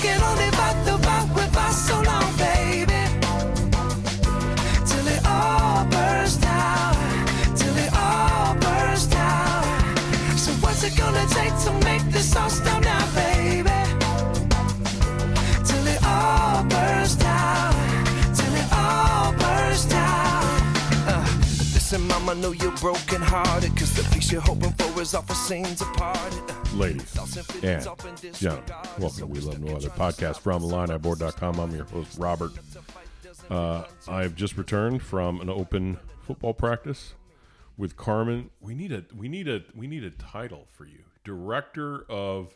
can only fight the fight with us so long, baby. Till it all bursts down. Till it all bursts down. So what's it gonna take to make this all stop now, baby? Till it all bursts down. Till it all bursts down. Listen, mama, know you're broken hearted, cause the peace you're hoping for is awful scenes apart. Ladies and gentlemen, welcome to We Love No Other podcast from IlliniBoard.com. I'm your host, Robert. I've just returned from an open football practice with Carmen. We need a title for you. Director of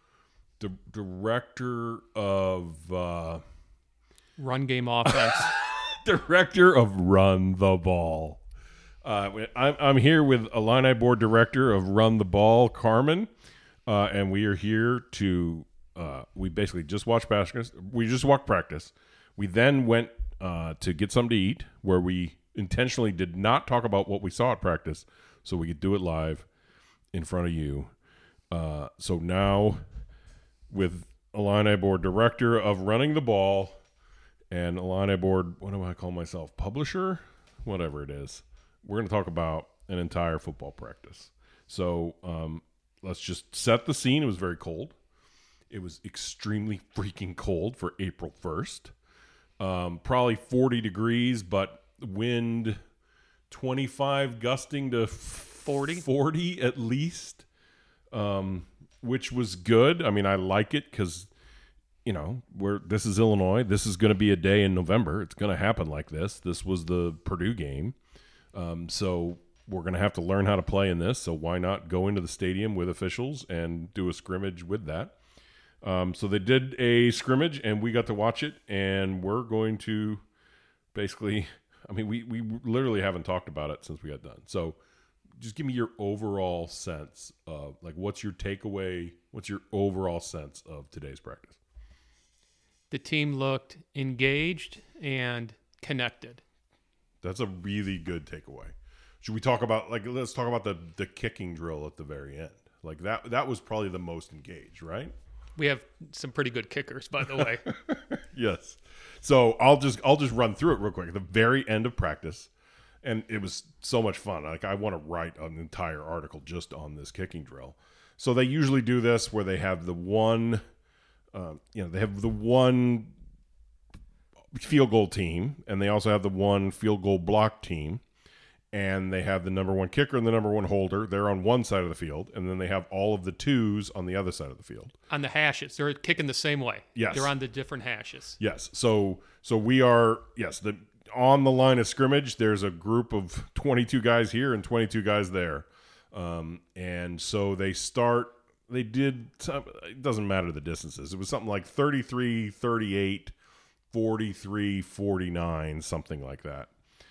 Run game offense. Director of Run the Ball. I'm here with Illini Board Director of Run the Ball, Carmen, and we are here to. We basically just watched practice. We just walked practice. We then went to get something to eat, where we intentionally did not talk about what we saw at practice, so we could do it live in front of you. So now, with Illini Board Director of Running the Ball and Illini Board, what do I call myself? Publisher? Whatever it is. We're going to talk about an entire football practice. So let's just set the scene. It was very cold. It was extremely freaking cold for April 1st. Probably 40 degrees, but wind 25 gusting to 40 at least, which was good. I mean, I like it because, you know, this is Illinois. This is going to be a day in November. It's going to happen like this. This was the Purdue game. So we're going to have to learn how to play in this. So why not go into the stadium with officials and do a scrimmage with that? So they did a scrimmage and we got to watch it, and we're going to basically, I mean, we literally haven't talked about it since we got done. So just give me your overall sense of, like, what's your takeaway? What's your overall sense of today's practice? The team looked engaged and connected. That's a really good takeaway. Should we talk about, like, let's talk about the kicking drill at the very end. Like that was probably the most engaged, right? We have some pretty good kickers, by the way. Yes. So I'll just run through it real quick. At the very end of practice, and it was so much fun. Like, I want to write an entire article just on this kicking drill. So they usually do this where they have the one, they have the one field goal team, and they also have the one field goal block team, and they have the number one kicker and the number one holder. They're on one side of the field, and then they have all of the twos on the other side of the field. On the hashes. They're kicking the same way. Yes. They're on the different hashes. Yes. So we are, on the line of scrimmage, there's a group of 22 guys here and 22 guys there. And so they did, it doesn't matter the distances. It was something like 33, 38, 43, 49, something like that.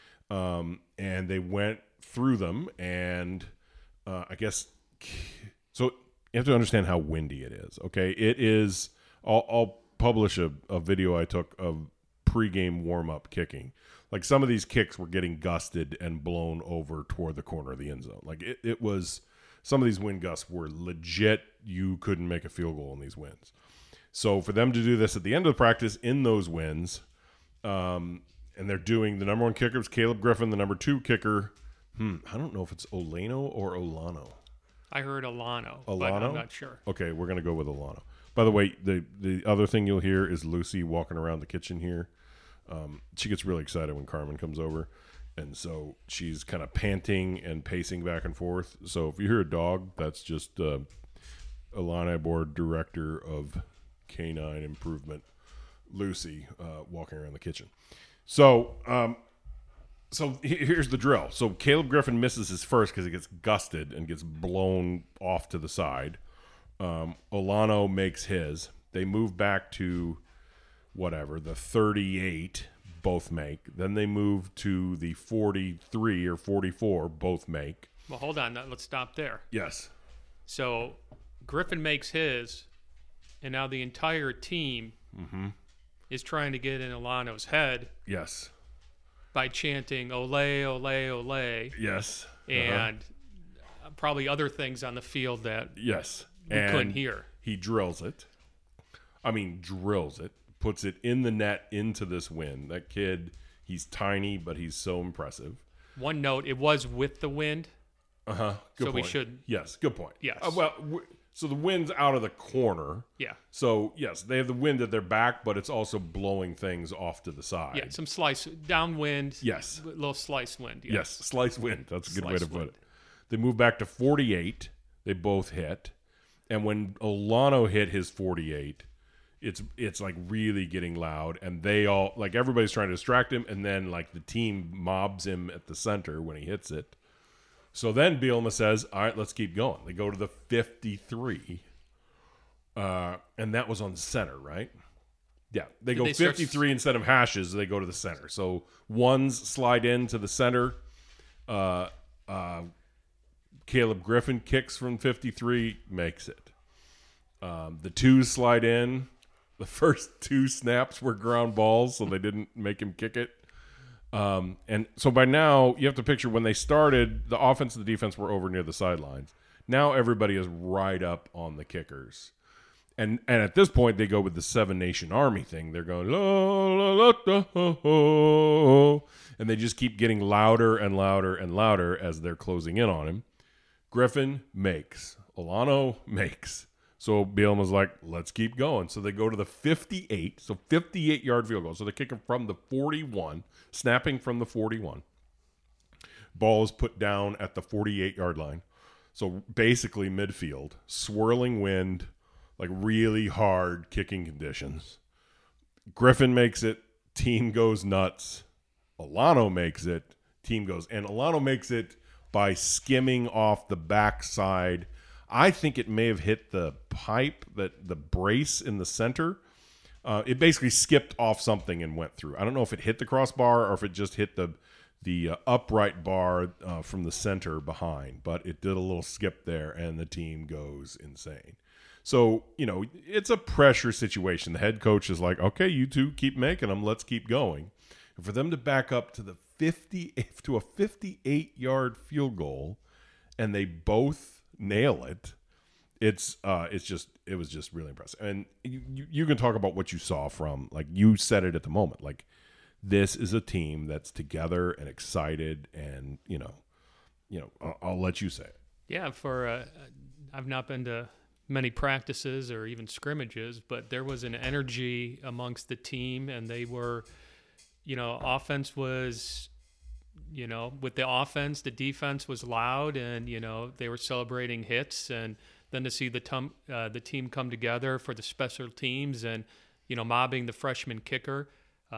And they went through them, and I guess, so you have to understand how windy it is. Okay. It is, I'll publish a video I took of pregame warm-up kicking. Like, some of these kicks were getting gusted and blown over toward the corner of the end zone. Like, it was, some of these wind gusts were legit. You couldn't make a field goal in these winds. So for them to do this at the end of the practice in those winds, and they're doing, the number one kicker is Caleb Griffin. The number two kicker, I don't know if it's Olano or Olano. I heard Olano, but I'm not sure. Okay, we're going to go with Olano. By the way, the other thing you'll hear is Lucy walking around the kitchen here. She gets really excited when Carmen comes over, and so she's kind of panting and pacing back and forth. So if you hear a dog, that's just Illini Board Director of Canine Improvement, Lucy, walking around the kitchen. So here's the drill. So Caleb Griffin misses his first because he gets gusted and gets blown off to the side. Olano makes his. They move back to the 38, both make. Then they move to the 43 or 44, both make. Well, hold on. Let's stop there. Yes. So Griffin makes his, and now the entire team is trying to get in Olano's head. Yes. By chanting, ole, ole, ole. Yes. And probably other things on the field that yes. we couldn't hear. He drills it. I mean, drills it, puts it in the net into this wind. That kid, he's tiny, but he's so impressive. One note, it was with the wind. Good So point. we should. Yes, good point. Yes. So the wind's out of the corner. Yeah. So, yes, they have the wind at their back, but it's also blowing things off to the side. Yeah, some slice downwind. Yes. A little slice wind. Yeah. Yes, slice wind. That's a good way Slice to put wind. it. They moved back to 48. They both hit. And when Olano hit his 48, it's like really getting loud. And they all, like everybody's trying to distract him. And then like the team mobs him at the center when he hits it. So then Bielema says, all right, let's keep going. They go to the 53. And that was on the center, right? Yeah. They go 53 instead of hashes. They go to the center. So ones slide into the center. Caleb Griffin kicks from 53, makes it. The twos slide in. The first two snaps were ground balls, so they didn't make him kick it. And so by now, you have to picture when they started, the offense and the defense were over near the sidelines. Now everybody is right up on the kickers. And at this point, they go with the Seven Nation Army thing. They're going, la, la, la, da, ho, ho. And they just keep getting louder and louder and louder as they're closing in on him. Griffin makes. Olano makes. So Bielema's like, let's keep going. So they go to the 58. So 58-yard field goal. So they're kicking from the 41, snapping from the 41. Ball is put down at the 48-yard line. So basically midfield, swirling wind, like really hard kicking conditions. Griffin makes it. Team goes nuts. Olano makes it. Team goes. And Olano makes it by skimming off the backside. I think it may have hit the pipe, the brace in the center. It basically skipped off something and went through. I don't know if it hit the crossbar or if it just hit the upright bar from the center behind, but it did a little skip there, and the team goes insane. So, it's a pressure situation. The head coach is like, okay, you two keep making them. Let's keep going. And for them to back up to a 58-yard field goal, and they both nail it, it was just really impressive. And you can talk about what you saw from, like, you said it at the moment, like, this is a team that's together and excited, and I'll let you say it. Yeah, I've not been to many practices or even scrimmages, but there was an energy amongst the team, and they were, offense was, with the offense, the defense was loud, and they were celebrating hits, and then to see the team come together for the special teams and mobbing the freshman kicker.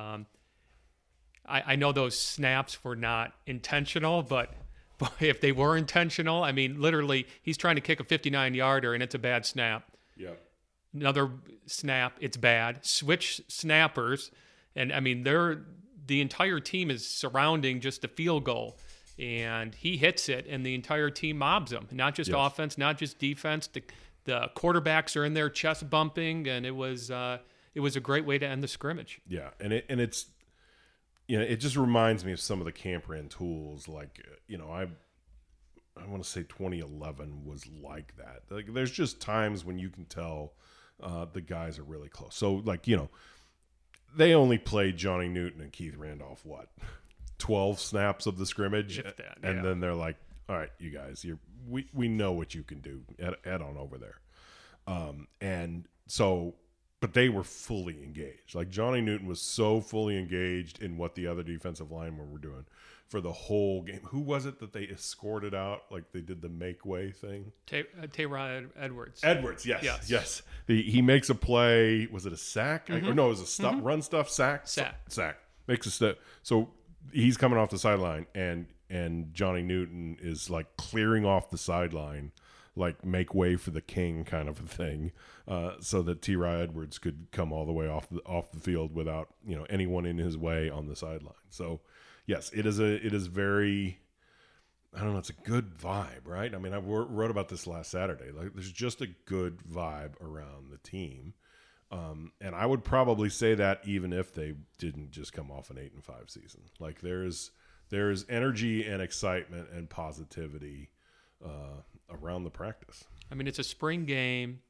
I know those snaps were not intentional, but if they were intentional, I mean, literally, he's trying to kick a 59-yarder, and it's a bad snap. Yeah. Another snap, it's bad. Switch snappers, and I mean, the entire team is surrounding just a field goal, and he hits it, and the entire team mobs him. Not just offense, not just defense. The quarterbacks are in there chest bumping, and it was a great way to end the scrimmage. Yeah, and it's. It just reminds me of some of the camp ran tools. Like, I want to say 2011 was like that. Like, there's just times when you can tell the guys are really close. So, like, they only played Johnny Newton and Keith Randolph, 12 snaps of the scrimmage? If that, and then they're like, all right, you guys, we know what you can do. Head on over there. And so... But they were fully engaged. Like, Johnny Newton was so fully engaged in what the other defensive linemen were doing for the whole game. Who was it that they escorted out? Like, they did the make way thing? Tayrod Edwards. Edwards, yes. He makes a play. Was it a sack? Mm-hmm. Or no, it was a stuff, run stuff, sack? Sack. Makes a step. So he's coming off the sideline, and Johnny Newton is, like, clearing off the sideline, like, make way for the king kind of a thing, so that T.Rod Edwards could come all the way off the field without anyone in his way on the sideline. So, yes, it is very, I don't know, it's a good vibe, right? I mean, I wrote about this last Saturday. Like, there's just a good vibe around the team, and I would probably say that even if they didn't just come off an 8-5 season. Like, there's energy and excitement and positivity around the practice. I mean, it's a spring game,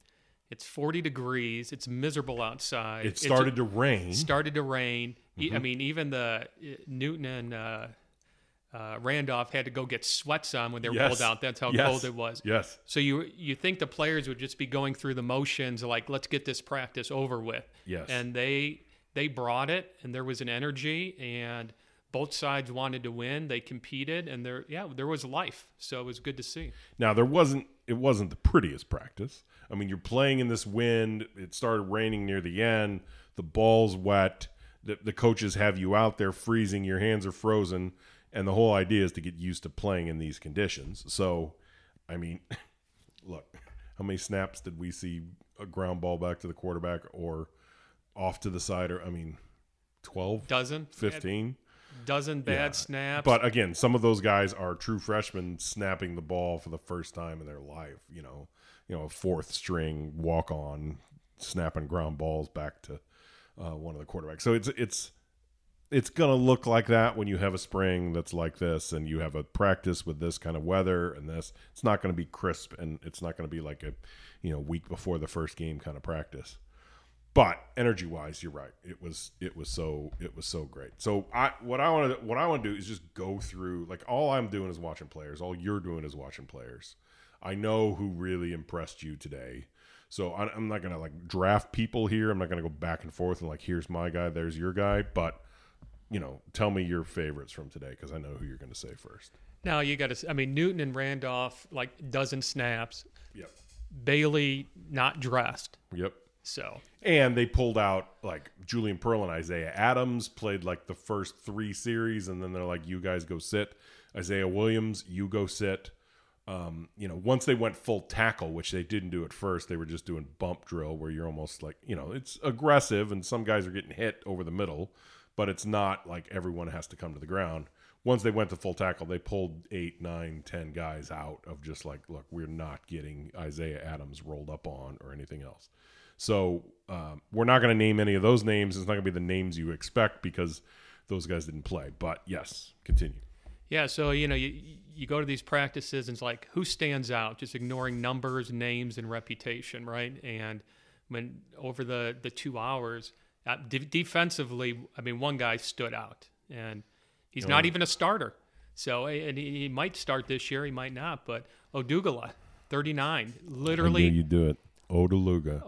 It's 40 degrees. It's miserable outside. It started to rain. Started to rain. I mean, even the Newton and Randolph had to go get sweats on when they were pulled out. That's how cold it was. Yes. So you think the players would just be going through the motions like, let's get this practice over with. Yes. And they brought it, and there was an energy, and both sides wanted to win. They competed, and there was life. So it was good to see. Now it wasn't the prettiest practice. I mean, you're playing in this wind. It started raining near the end. The ball's wet. The coaches have you out there freezing. Your hands are frozen. And the whole idea is to get used to playing in these conditions. So, I mean, look, how many snaps did we see a ground ball back to the quarterback or off to the side? Or, I mean, 12? Dozen? 15? Dozen bad snaps. But again, some of those guys are true freshmen snapping the ball for the first time in their life. You know, a fourth string walk on snapping ground balls back to one of the quarterbacks. So it's gonna look like that when you have a spring that's like this, and you have a practice with this kind of weather and this. It's not going to be crisp, and it's not going to be like a week before the first game kind of practice. But energy wise, you're right. It was so great. So what I want to do is just go through, like, all I'm doing is watching players. All you're doing is watching players. I know who really impressed you today. So I'm not gonna like draft people here. I'm not gonna go back and forth and like, here's my guy, there's your guy. But tell me your favorites from today, because I know who you're gonna say first. Now you got to. I mean, Newton and Randolph, like, dozen snaps. Yep. Bailey not dressed. Yep. So. And they pulled out, like, Julian Pearl and Isaiah Adams played like the first 3 series, and then they're like, you guys go sit. Isaiah Williams, you go sit. Once they went full tackle, which they didn't do at first, they were just doing bump drill where you're almost like, it's aggressive and some guys are getting hit over the middle, but it's not like everyone has to come to the ground. Once they went to full tackle, they pulled 8, 9, 10 guys out of just like, look, we're not getting Isaiah Adams rolled up on or anything else. So we're not going to name any of those names. It's not going to be the names you expect because those guys didn't play. But yes, continue. Yeah, so you go to these practices and it's like, who stands out? Just ignoring numbers, names, and reputation, right? And when over the 2 hours, defensively, I mean, one guy stood out, and he's not even a starter. So, and he might start this year, he might not. But Odugala, 39, literally. I knew you'd do it. Odeluga.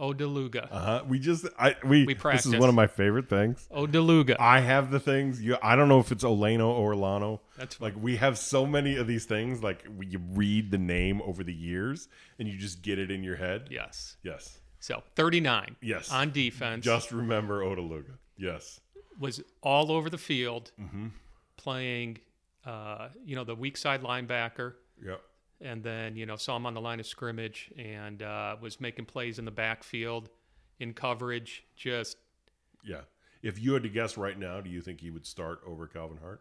We practiced. This is one of my favorite things. Odeluga. I have the things. I don't know if it's Olano or Olano. That's like, we have so many of these things. Like, you read the name over the years, and you just get it in your head. Yes. Yes. So 39. Yes. On defense. Just remember Odeluga. Yes. Was all over the field, playing, the weak side linebacker. Yep. And then, saw him on the line of scrimmage and was making plays in the backfield, in coverage. Just. Yeah. If you had to guess right now, do you think he would start over Calvin Hart?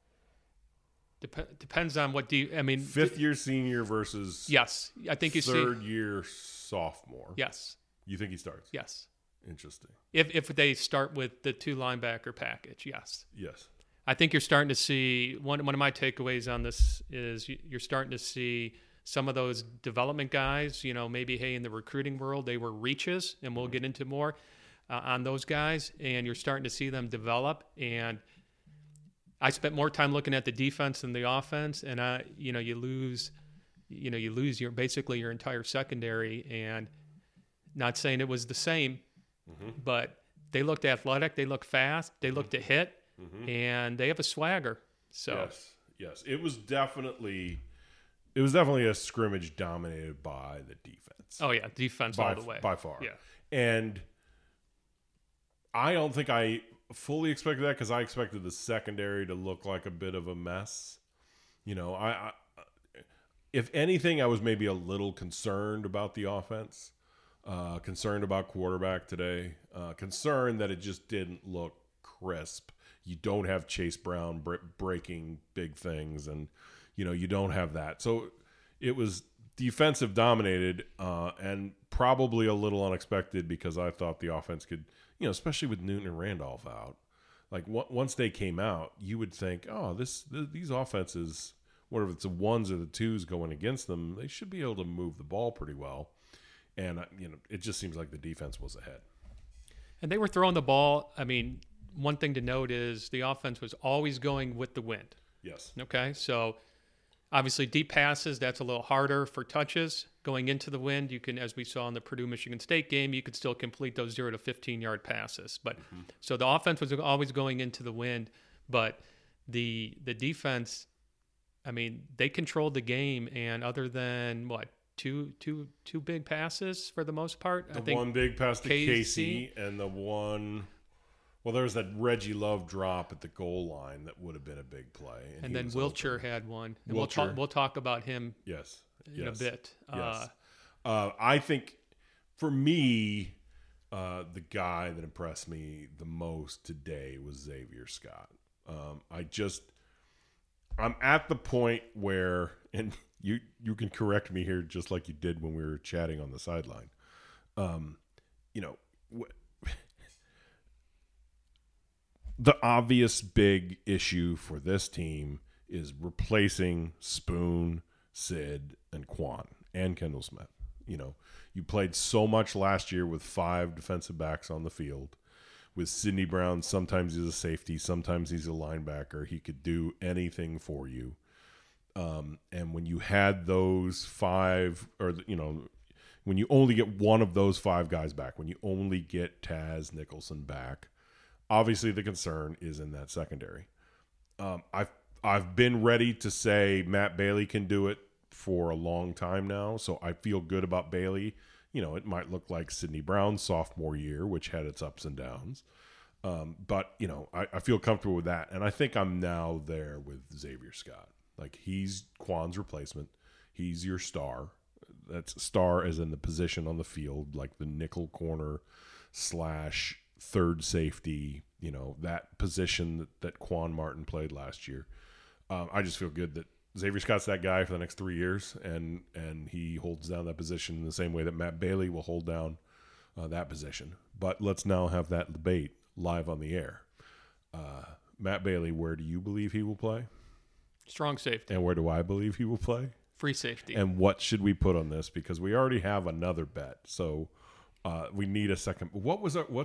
Depends on what fifth-year senior versus. Yes. I think you see. Third-year sophomore. Yes. You think he starts? Yes. Interesting. If they start with the 2 linebacker package, yes. Yes. I think you're starting to see one of my takeaways on this is you're starting to see some of those development guys, maybe, hey, in the recruiting world, they were reaches, and we'll get into more on those guys, and you're starting to see them develop. And I spent more time looking at the defense than the offense, and you lose basically your entire secondary. And not saying it was the same, but they looked athletic, they looked fast, they looked to hit. And they have a swagger. So yes, it was definitely a scrimmage dominated by the defense. Oh yeah, defense all the way by far. Yeah, and I don't think I fully expected that, because I expected the secondary to look like a bit of a mess. I if anything, I was maybe a little concerned about the offense, concerned about quarterback today, concerned that it just didn't look crisp. You don't have Chase Brown breaking big things, and you don't have that. So it was defensive dominated, and probably a little unexpected, because I thought the offense could, especially with Newton and Randolph out. Like, once they came out, you would think, oh, these offenses, whether it's the ones or the twos going against them, they should be able to move the ball pretty well. And it just seems like the defense was ahead. And they were throwing the ball. I mean, one thing to note is the offense was always going with the wind. Yes. Okay, so obviously deep passes, that's a little harder for touches. Going into the wind, you can, as we saw in the Purdue-Michigan State game, you could still complete those 0 to 15-yard passes. But so the offense was always going into the wind, but the defense, I mean, they controlled the game, and other than two big passes for the most part. I think one big pass to Casey and the one. Well, there was that Reggie Love drop at the goal line that would have been a big play, and then Wilcher had one. And Wilcher. we'll talk about him. Yes. In a bit. Yes. I think for me, the guy that impressed me the most today was Xavier Scott. I'm at the point where, and you can correct me here just like you did when we were chatting on the sideline. The obvious big issue for this team is replacing Spoon, Sid, and Quan, and Kendall Smith. You played so much last year with 5 defensive backs on the field. With Sidney Brown, sometimes he's a safety, sometimes he's a linebacker. He could do anything for you. And when you had those 5, or when you only get one of those 5 guys back, when you only get Taz Nicholson back, obviously the concern is in that secondary. I've been ready to say Matt Bailey can do it for a long time now, so I feel good about Bailey. It might look like Sidney Brown's sophomore year, which had its ups and downs. But I feel comfortable with that, and I think I'm now there with Xavier Scott. Like, he's Quan's replacement. He's your star. That's star as in the position on the field, like the nickel corner / third safety, that position that Quan Martin played last year. I just feel good that Xavier Scott's that guy for the next 3 years, and he holds down that position in the same way that Matt Bailey will hold down that position. But let's now have that debate live on the air. Matt Bailey, where do you believe he will play? Strong safety. And where do I believe he will play? Free safety. And what should we put on this? Because we already have another bet, so we need a second. What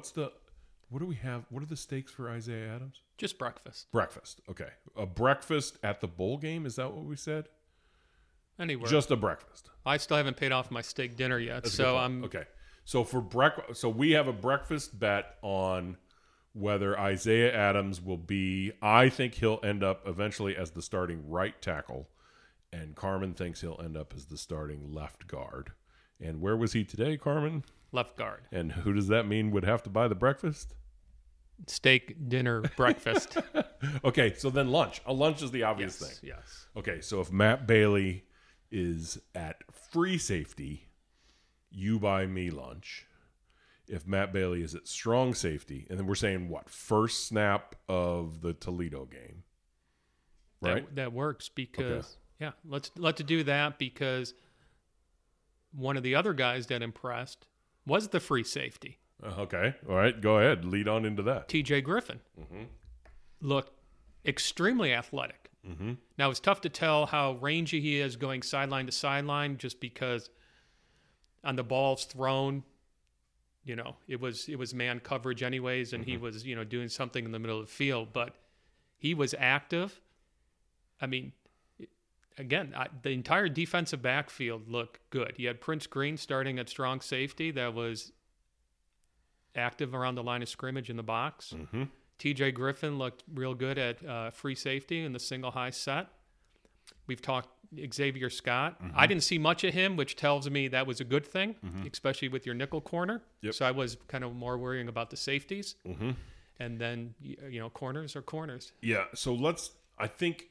do we have? What are the stakes for Isaiah Adams? Just breakfast. Breakfast. Okay. A breakfast at the bowl game? Is that what we said? Anywhere. Just a breakfast. I still haven't paid off my steak dinner yet. That's so I'm okay. So for breakfast, so we have a breakfast bet on whether Isaiah Adams will be. I think he'll end up eventually as the starting right tackle, and Carmen thinks he'll end up as the starting left guard. And where was he today, Carmen? Left guard. And who does that mean would have to buy the breakfast? Steak, dinner, breakfast. Okay, so then lunch. A lunch is the obvious thing. Yes. Okay, so if Matt Bailey is at free safety, you buy me lunch. If Matt Bailey is at strong safety, and then we're saying what? First snap of the Toledo game. Right? That works because let's do that, because one of the other guys that impressed was the free safety. Okay. All right. Go ahead. Lead on into that. TJ Griffin looked extremely athletic. Now, it's tough to tell how rangy he is going sideline to sideline, just because on the balls thrown, it was man coverage anyways, and he was, doing something in the middle of the field. But he was active. I mean, again, the entire defensive backfield looked good. You had Prince Green starting at strong safety. That was active around the line of scrimmage in the box. TJ Griffin looked real good at free safety in the single high set. We've talked Xavier Scott. I didn't see much of him, which tells me that was a good thing, especially with your nickel corner. Yep. So I was kind of more worrying about the safeties. And then, corners are corners. Yeah, so I think,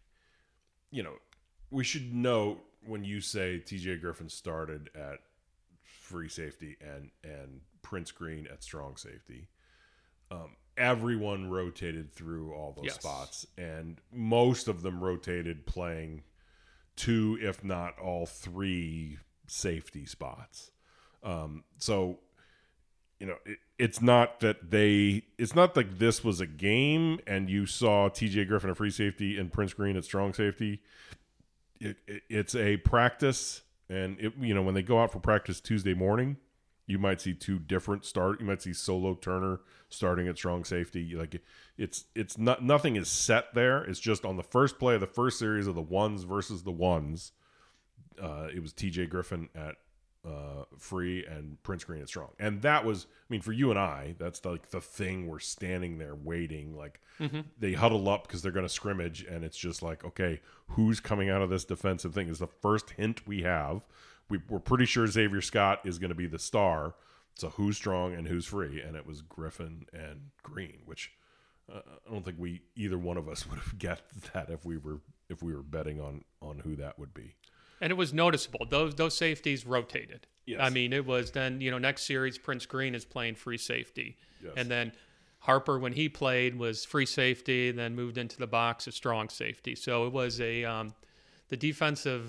we should note when you say TJ Griffin started at free safety and Prince Green at strong safety, everyone rotated through all those spots, and most of them rotated playing 2, if not all 3 safety spots. So, it's not like this was a game and you saw TJ Griffin at free safety and Prince Green at strong safety. It's a practice And when they go out for practice Tuesday morning, you might see two different start. You might see Solo Turner starting at strong safety. Like it's not, nothing is set there. It's just on the first play of the first series of the ones versus the ones. It was TJ Griffin at free and Prince Green at strong. And that was, for you and I, that's the thing. We're standing there waiting. Like they huddle up because they're going to scrimmage, and it's just like, okay, who's coming out of this defensive thing is the first hint we have. We're pretty sure Xavier Scott is going to be the star. So who's strong and who's free? And it was Griffin and Green, which I don't think either one of us would have guessed that if we were betting on who that would be. And it was noticeable. Those safeties rotated. Yes. It was then, next series, Prince Green is playing free safety. Yes. And then Harper, when he played, was free safety, then moved into the box as strong safety. So it was the defensive,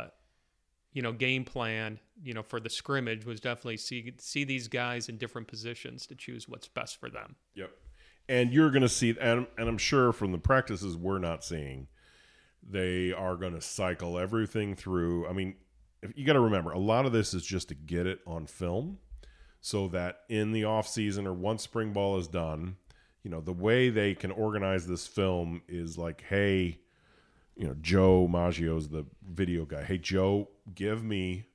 game plan, for the scrimmage was definitely see these guys in different positions to choose what's best for them. Yep. And you're going to see, and I'm sure from the practices we're not seeing, they are going to cycle everything through. You got to remember, a lot of this is just to get it on film so that in the off season or once spring ball is done, the way they can organize this film is like, hey, Joe Maggio's the video guy. Hey, Joe, give me,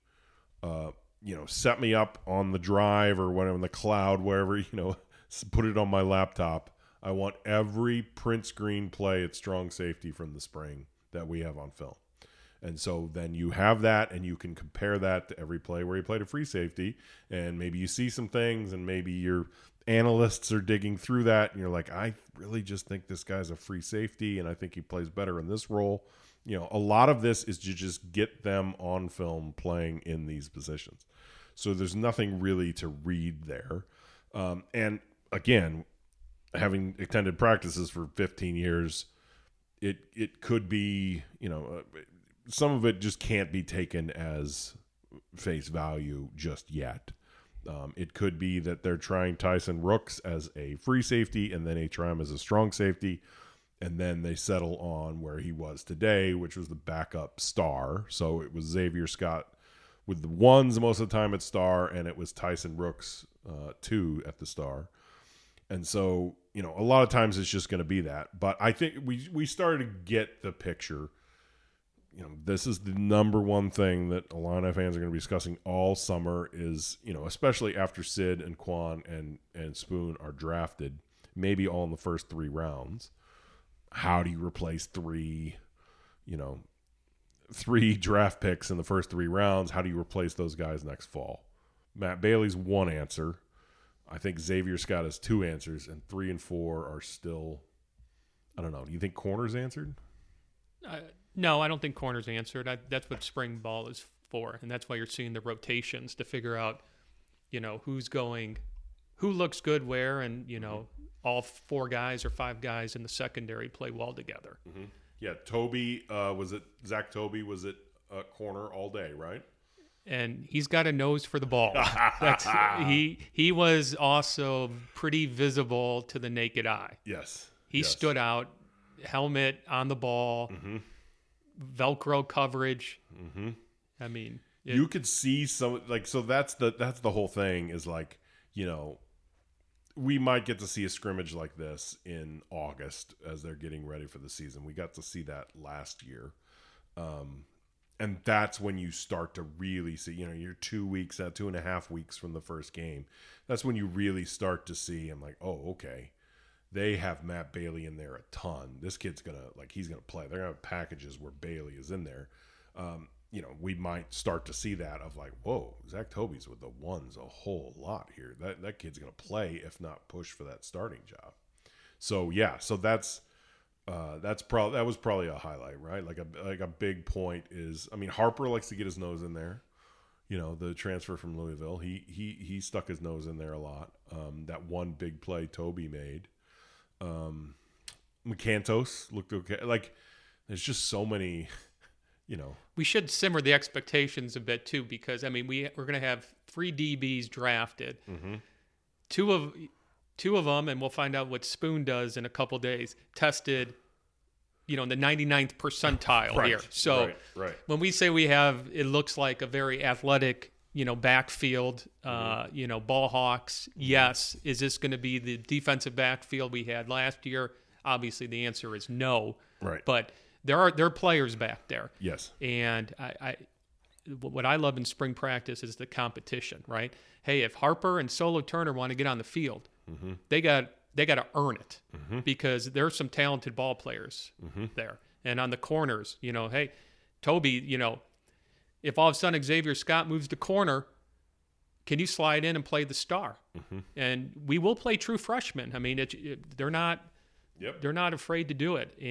set me up on the drive or whatever in the cloud, wherever, put it on my laptop. I want every Prince Green play at strong safety from the spring that we have on film. And so then you have that, and you can compare that to every play where he played a free safety, and maybe you see some things, and maybe your analysts are digging through that, and you're like, I really just think this guy's a free safety, and I think he plays better in this role. A lot of this is to just get them on film playing in these positions. So there's nothing really to read there. And again, having attended practices for 15 years, it could be, some of it just can't be taken as face value just yet. It could be that they're trying Tyson Rooks as a free safety, and then they try him as a strong safety, and then they settle on where he was today, which was the backup star. So it was Xavier Scott with the ones most of the time at star, and it was Tyson Rooks 2 at the star. And so, a lot of times it's just going to be that. But I think we started to get the picture. This is the number one thing that Illini fans are going to be discussing all summer is, especially after Sid and Quan and Spoon are drafted, maybe all in the first 3 rounds. How do you replace 3 draft picks in the first 3 rounds? How do you replace those guys next fall? Matt Bailey's one answer. I think Xavier Scott has 2 answers, and 3 and 4 are still, I don't know. Do you think corner's answered? No, I don't think corner's answered. That's what spring ball is for, and that's why you're seeing the rotations to figure out, who looks good where, and, all 4 guys or 5 guys in the secondary play well together. Mm-hmm. Yeah, Toby, Zach Toby was at corner all day, right? And he's got a nose for the ball. He was also pretty visible to the naked eye. Yes. He stood out, helmet on the ball, Velcro coverage. Mm-hmm. You could see some, so that's the whole thing is we might get to see a scrimmage like this in August as they're getting ready for the season. We got to see that last year. And that's when you start to really see, you're 2.5 weeks from the first game. That's when you really start to see, I'm like, oh, okay. They have Matt Bailey in there a ton. This kid's he's going to play. They're going to have packages where Bailey is in there. We might start to see that of whoa, Zach Toby's with the ones a whole lot here. That kid's going to play, if not push for that starting job. So, yeah, that was probably a highlight, right? Like a big point is, Harper likes to get his nose in there. The transfer from Louisville, he stuck his nose in there a lot. That one big play Toby made. McCantos looked okay. There's just so many, We should simmer the expectations a bit too, because we're going to have 3 DBs drafted. Mm-hmm. Two of them, and we'll find out what Spoon does in a couple days, tested in the 99th percentile Right, here. So right. when we say it looks like a very athletic, backfield, ball hawks, yes. Is this going to be the defensive backfield we had last year? Obviously, the answer is no. Right. But there are players back there. Yes. And what I love in spring practice is the competition, right? Hey, if Harper and Solo Turner want to get on the field, they got to earn it because there's some talented ball players there. And on the corners, hey, Toby, if all of a sudden Xavier Scott moves to corner, can you slide in and play the star? And we will play true freshmen. I mean, they're not afraid to do it.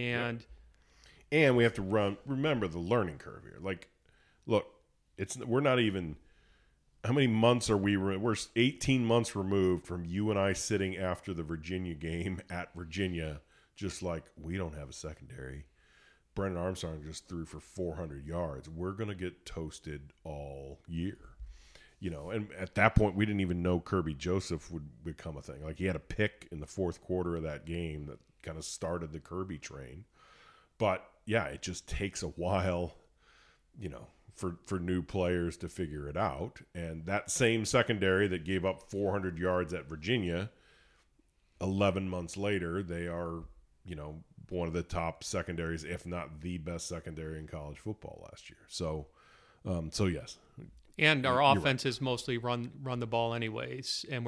And we have to remember the learning curve here. Like, look, we're not even – how many months are we – we're 18 months removed from you and I sitting after the Virginia game at Virginia, just like we don't have a secondary. Brennan Armstrong just threw for 400 yards. We're going to get toasted all year. And at that point, we didn't even know Kirby Joseph would become a thing. Like, he had a pick in the fourth quarter of that game that kind of started the Kirby train. But, yeah, it just takes a while, for new players to figure it out. And that same secondary that gave up 400 yards at Virginia, 11 months later, they are, one of the top secondaries, if not the best secondary in college football last year. So yes. And our offense is mostly run the ball anyways. And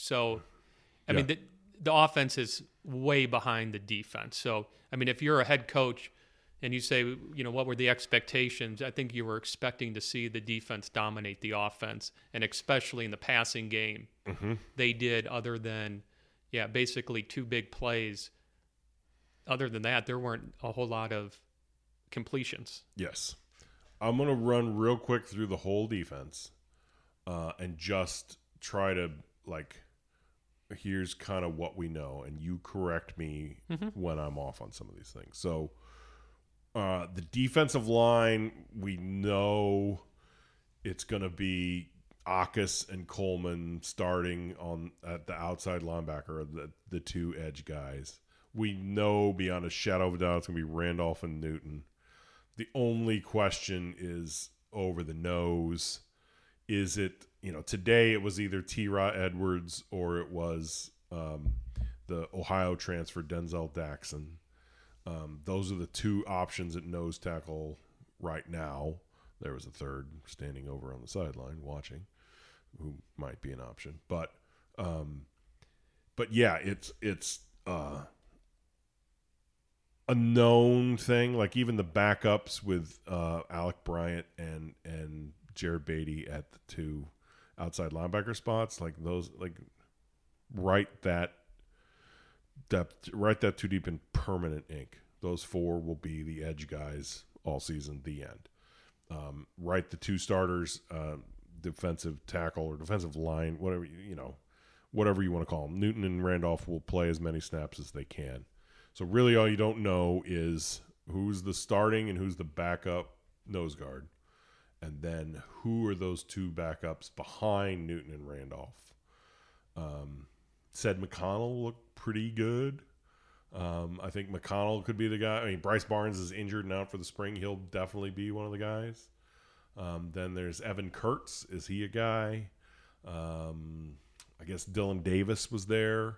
I mean, the offense is way behind the defense. So, I mean, if you're a head coach and you say, what were the expectations? I think you were expecting to see the defense dominate the offense, and especially in the passing game. They did, other than, basically two big plays. Other than that, there weren't a whole lot of completions. Yes. I'm going to run real quick through the whole defense and just try to, here's kind of what we know, and you correct me when I'm off on some of these things. So the defensive line, we know it's going to be Akis and Coleman starting at the outside linebacker, the two edge guys. We know beyond a shadow of a doubt it's going to be Randolph and Newton. The only question is over the nose. Is it, today it was either T-Raw Edwards or it was the Ohio transfer Denzel Daxon. Those are the two options at nose tackle right now. There was a third standing over on the sideline watching, who might be an option. But yeah, it's a known thing. Like, even the backups with Alec Bryant and Jared Beatty at the two outside linebacker spots, like those, write that too deep in permanent ink. Those four will be the edge guys all season, the end. Write the two starters, defensive tackle or defensive line, whatever you want to call them. Newton and Randolph will play as many snaps as they can. So really all you don't know is who's the starting and who's the backup nose guard. And then who are those two backups behind Newton and Randolph? Said McConnell looked pretty good. I think McConnell could be the guy. I mean, Bryce Barnes is injured and out for the spring. He'll definitely be one of the guys. Then there's Evan Kurtz. Is he a guy? I guess Dylan Davis was there.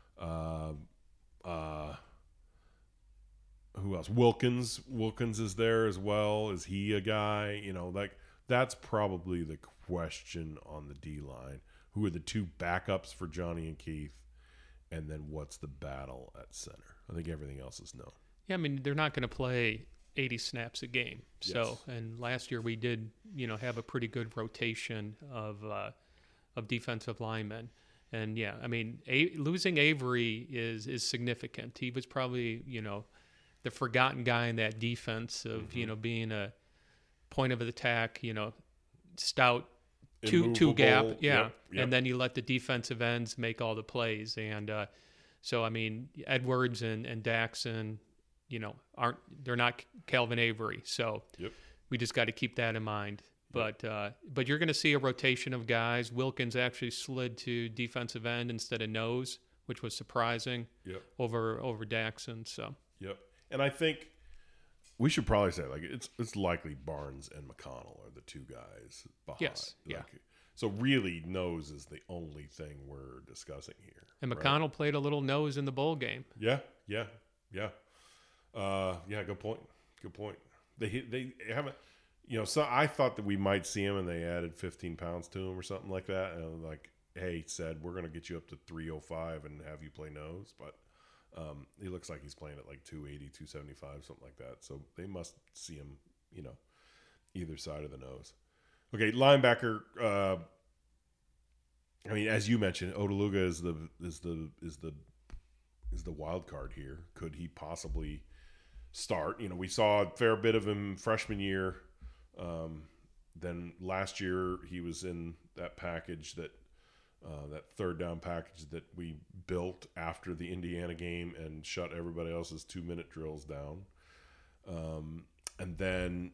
Who else? Wilkins. Wilkins is there as well. Is he a guy? That's probably the question on the D-line. Who are the two backups for Johnny and Keith? And then what's the battle at center? I think everything else is known. Yeah, I mean, they're not going to play 80 snaps a game. So, Yes. And last year we did, have a pretty good rotation of defensive linemen. And yeah, I mean, losing Avery is significant. He was probably, the forgotten guy in that defense of, being a point of attack, stout two gap. Yeah. Yep. And then you let the defensive ends make all the plays. And so, I mean, Edwards and Daxon, they're not Calvin Avery. So we just got to keep that in mind. But you're going to see a rotation of guys. Wilkins actually slid to defensive end instead of nose, which was surprising over Daxon. So. Yep. And I think we should probably say like it's likely Barnes and McConnell are the two guys behind. Yes, yeah. So really, nose is the only thing we're discussing here. And right? McConnell played a little nose in the bowl game. Yeah. Good point. They haven't. So I thought that we might see him, and they added 15 pounds to him or something like that. And like, hey, said we're going to get you up to 305 and have you play nose, but he looks like he's playing at like 280, 275, something like that. So they must see him, either side of the nose. Okay, linebacker. As you mentioned, Odeluga is the wild card here. Could he possibly start? We saw a fair bit of him freshman year. Then last year he was in that package that third down package that we built after the Indiana game and shut everybody else's 2-minute drills down. And then,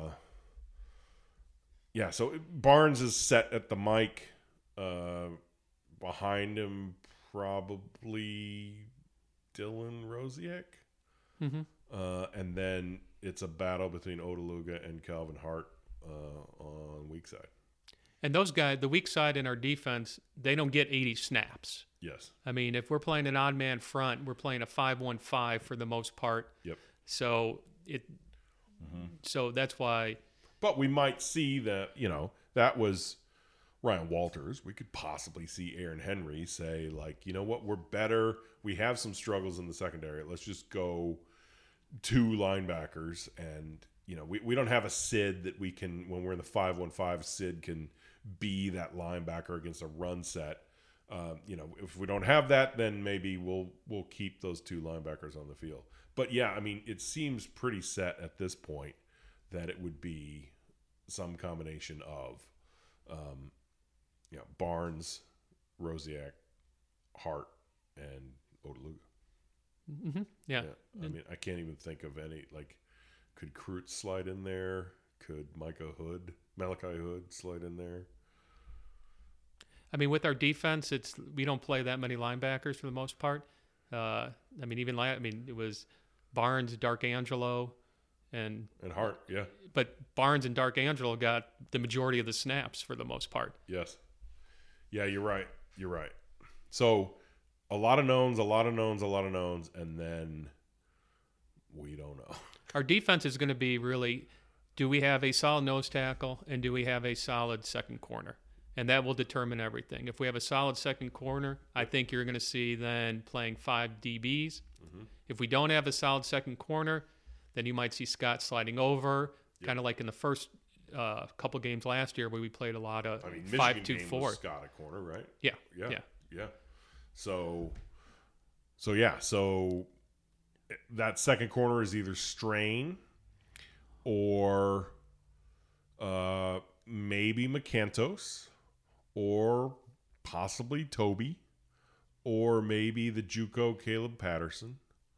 so Barnes is set at the mic. Behind him, probably Dylan Rosiak. Mm-hmm. And then it's a battle between Odeluga and Calvin Hart on weak side. And those guys, the weak side in our defense, they don't get 80 snaps. Yes. I mean, if we're playing an odd man front, we're playing a 5-1-5 for the most part. Yep. So so that's why. But we might see that, that was Ryan Walters. We could possibly see Aaron Henry say, like, you know what, we're better. We have some struggles in the secondary. Let's just go 2 linebackers. And, we don't have a Sid that we can, when we're in the 5-1-5, Sid can be that linebacker against a run set. If we don't have that, then maybe we'll keep those 2 linebackers on the field. But yeah, it seems pretty set at this point that it would be some combination of, Barnes, Rosiak, Hart, and Odeluga. Mm-hmm. Yeah. I can't even think of any, like, could Crute slide in there? Could Malachi Hood slide in there? With our defense, we don't play that many linebackers for the most part. It was Barnes, Dark Angelo, and Hart, yeah. But Barnes and Dark Angelo got the majority of the snaps for the most part. Yes. Yeah, you're right. So a lot of knowns, and then we don't know. Our defense is going to be really, do we have a solid nose tackle and do we have a solid second corner? And that will determine everything. If we have a solid second corner, I think you're going to see then playing 5 DBs. Mm-hmm. If we don't have a solid second corner, then you might see Scott sliding over, kind of like in the first couple games last year where we played a lot of 5-2-4. Scott a corner, right? Yeah. So that second corner is either Strain or maybe McCantos or possibly Toby or maybe the JUCO Caleb Patterson.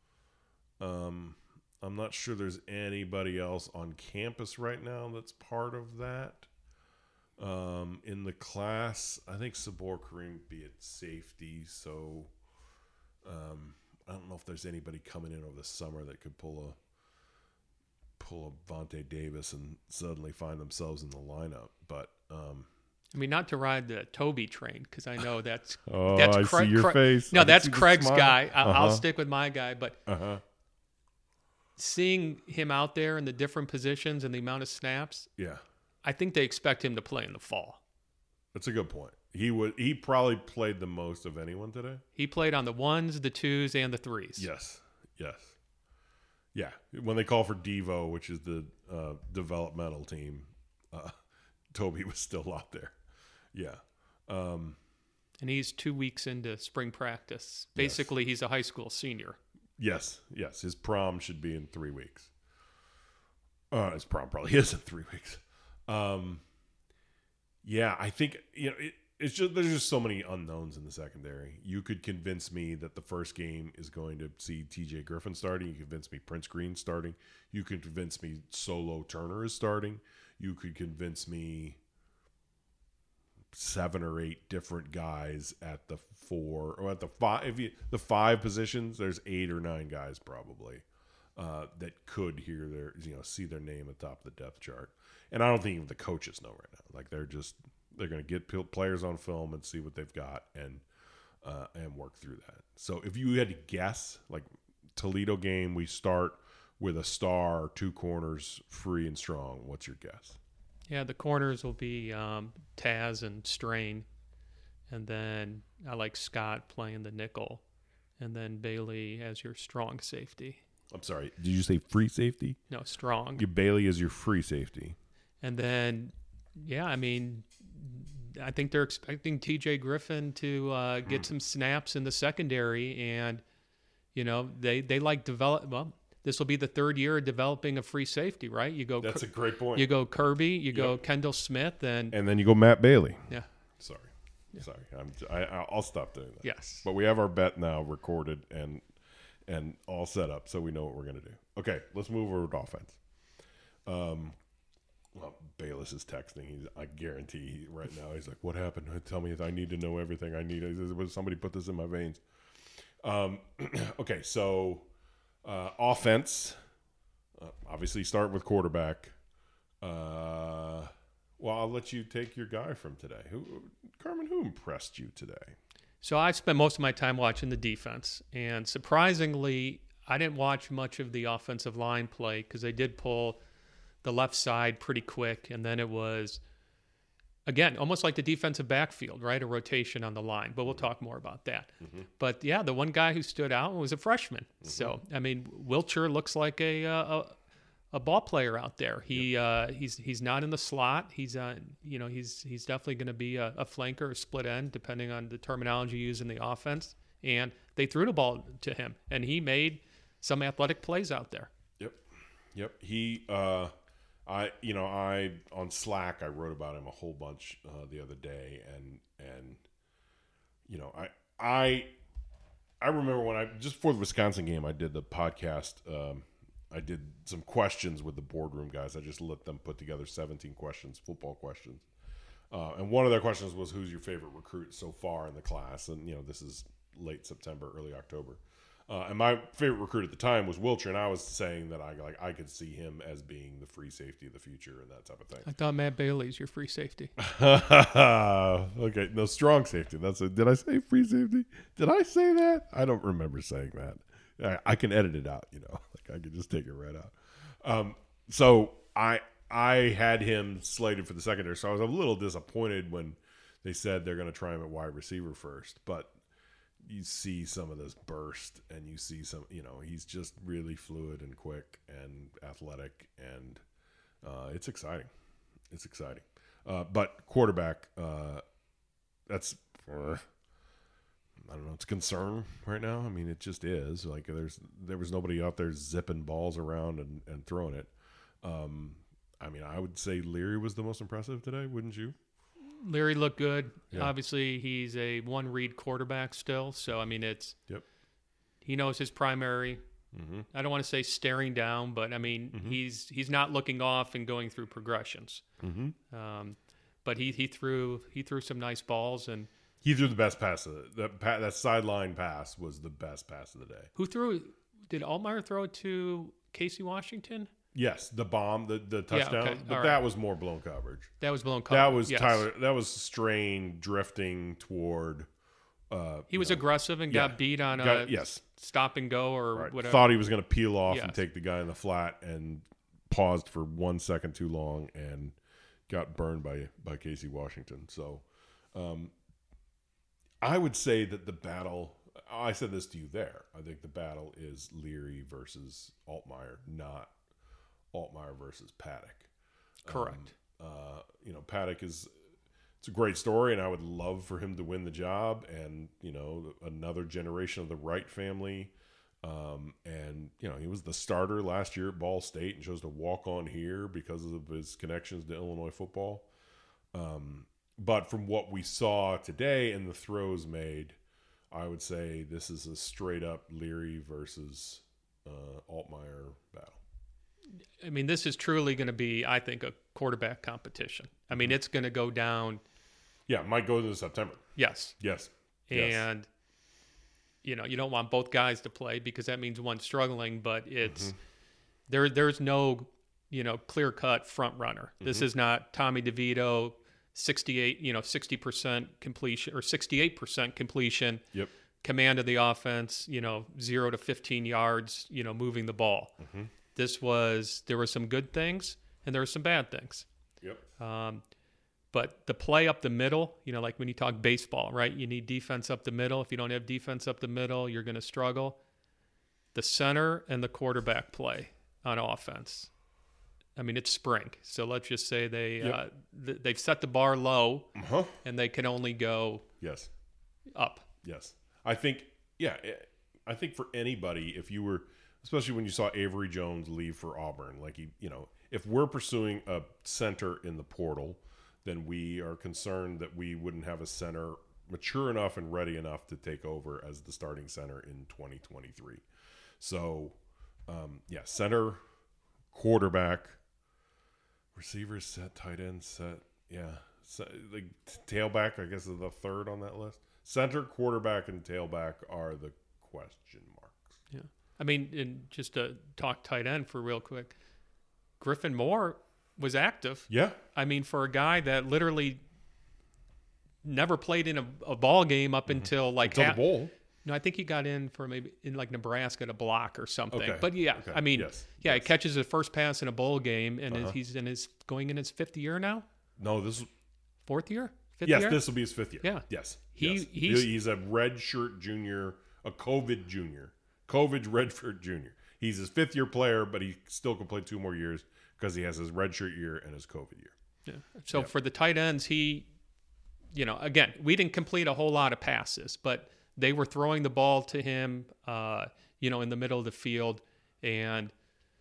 I'm not sure there's anybody else on campus right now that's part of that. In the class, I think Sabor Kareem would be at safety, so I don't know if there's anybody coming in over the summer that could pull a Vontae Davis and suddenly find themselves in the lineup. But not to ride the Toby train, because I know that's I see your face. No, that's Craig's guy. I'll stick with my guy, but seeing him out there in the different positions and the amount of snaps, I think they expect him to play in the fall. That's a good point. He probably played the most of anyone today. He played on the 1s, the 2s, and the 3s. Yes. Yeah. When they call for Devo, which is the developmental team, Toby was still out there. Yeah. And he's 2 weeks into spring practice. Basically, He's a high school senior. Yes. His prom should be in 3 weeks. His prom probably is in 3 weeks. I think it's just there's just so many unknowns in the secondary. You could convince me that the first game is going to see TJ Griffin starting. You could convince me Prince Green starting. You could convince me Solo Turner is starting. You could convince me 7 or 8 different guys at the 4 or at the 5. The 5 positions, there's 8 or 9 guys probably. that could see their name at the top of the depth chart. And I don't think even the coaches know right now. Like they're going to get players on film and see what they've got and work through that. So if you had to guess, like Toledo game, we start with a star, 2 corners, free and strong. What's your guess? Yeah, the corners will be Taz and Strain, and then I like Scott playing the nickel, and then Bailey as your strong safety. I'm sorry, did you say free safety? No, strong. Bailey is your free safety. And then, yeah, I mean, I think they're expecting TJ Griffin to get some snaps in the secondary, and they like develop. Well, this will be the 3rd year of developing a free safety, right? That's a great point. You go Kirby, you go Kendall Smith, and then you go Matt Bailey. Yeah. Sorry. I'll stop doing that. Yes. But we have our bet now recorded and all set up, so we know what we're going to do. Okay, let's move over to offense. Well, Bayless is texting. I guarantee right now he's like, "What happened? Tell me. I need to know everything I need. Somebody put this in my veins." Okay, so offense. Obviously, start with quarterback. Well, I'll let you take your guy from today. Carmen, who impressed you today? So I spent most of my time watching the defense, and surprisingly, I didn't watch much of the offensive line play because they did pull the left side pretty quick, and then it was, again, almost like the defensive backfield, right? A rotation on the line, but we'll talk more about that. Mm-hmm. But, yeah, the one guy who stood out was a freshman. Mm-hmm. So, I mean, Wilcher looks like a ball player out there. He's not in the slot. He's he's definitely going to be a flanker or split end, depending on the terminology used in the offense. And they threw the ball to him, and he made some athletic plays out there. Yep. He I on Slack I wrote about him a whole bunch the other day, and I remember when just before the Wisconsin game I did the podcast. I did some questions with the boardroom guys. I just let them put together 17 questions, football questions. And one of their questions was, who's your favorite recruit so far in the class? And, this is late September, early October. And my favorite recruit at the time was Wilcher, and I was saying that I could see him as being the free safety of the future and that type of thing. I thought Matt Bailey's your free safety. Okay, no, strong safety. Did I say free safety? Did I say that? I don't remember saying that. I can edit it out, like I could just take it right out. So I had him slated for the secondary, so I was a little disappointed when they said they're going to try him at wide receiver first. But you see some of this burst, and you see some, he's just really fluid and quick and athletic, and it's exciting. It's exciting. But quarterback, that's. I don't know. It's a concern right now. I mean, it just is. Like there was nobody out there zipping balls around and throwing it. I mean, I would say Leary was the most impressive today, wouldn't you? Leary looked good. Yeah. Obviously, he's a one-read quarterback still. So, I mean, Yep. He knows his primary. Mm-hmm. I don't want to say staring down, but, I mean, mm-hmm. he's not looking off and going through progressions. Mm-hmm. But he threw some nice balls, and he threw the best pass of that sideline pass was the best pass of the day. Who threw? Did Altmaier throw it to Casey Washington? Yes, the bomb, the touchdown, okay. but that was more blown coverage. That was blown coverage. That was Tyler. That was Strain drifting toward. He was aggressive and got beat on a stop and go or whatever. Thought he was going to peel off and take the guy in the flat, and paused for 1 second too long and got burned by Casey Washington. So. I would say that the battle, I said this to you there, I think the battle is Leary versus Altmaier, not Altmaier versus Paddock. Correct. Paddock it's a great story, and I would love for him to win the job, and, another generation of the Wright family. And, he was the starter last year at Ball State and chose to walk on here because of his connections to Illinois football. But from what we saw today and the throws made, I would say this is a straight-up Leary versus Altmaier battle. I mean, this is truly going to be, I think, a quarterback competition. I mean, it's going to go down. Yeah, it might go into September. Yes. Yes. And you don't want both guys to play because that means one's struggling, but it's there's no, clear cut front runner. This is not Tommy DeVito, 60% completion or 68% completion. Yep. Command of the offense, 0 to 15 yards, moving the ball. There were some good things and there were some bad things. Yep. But the play up the middle, like when you talk baseball, right? You need defense up the middle. If you don't have defense up the middle, you're going to struggle. The center and the quarterback play on offense. I mean, it's spring. So let's just say they've set the bar low and they can only go up. Yes. I think for anybody, if you were, especially when you saw Avery Jones leave for Auburn, like if we're pursuing a center in the portal, then we are concerned that we wouldn't have a center mature enough and ready enough to take over as the starting center in 2023. So, center, quarterback, receivers set, tight end set, like tailback, I guess is the third on that list. Center, quarterback, and tailback are the question marks. Yeah. I mean, and just to talk tight end for real quick, Griffin Moore was active. Yeah. I mean, for a guy that literally never played in a ball game up until the bowl. No, I think he got in for maybe in like Nebraska to block or something. Okay. But yeah, Okay. I mean, Yes. he catches his first pass in a bowl game, and he's going in his fifth year now. No, this. Fourth year? Fifth Yes, year? this will be his fifth year. Yeah. Yes. He's a redshirt junior, a COVID junior, COVID redshirt junior. He's his fifth year player, but he still can play 2 more years because he has his redshirt year and his COVID year. Yeah. So for the tight ends, again, we didn't complete a whole lot of passes, but they were throwing the ball to him, in the middle of the field, and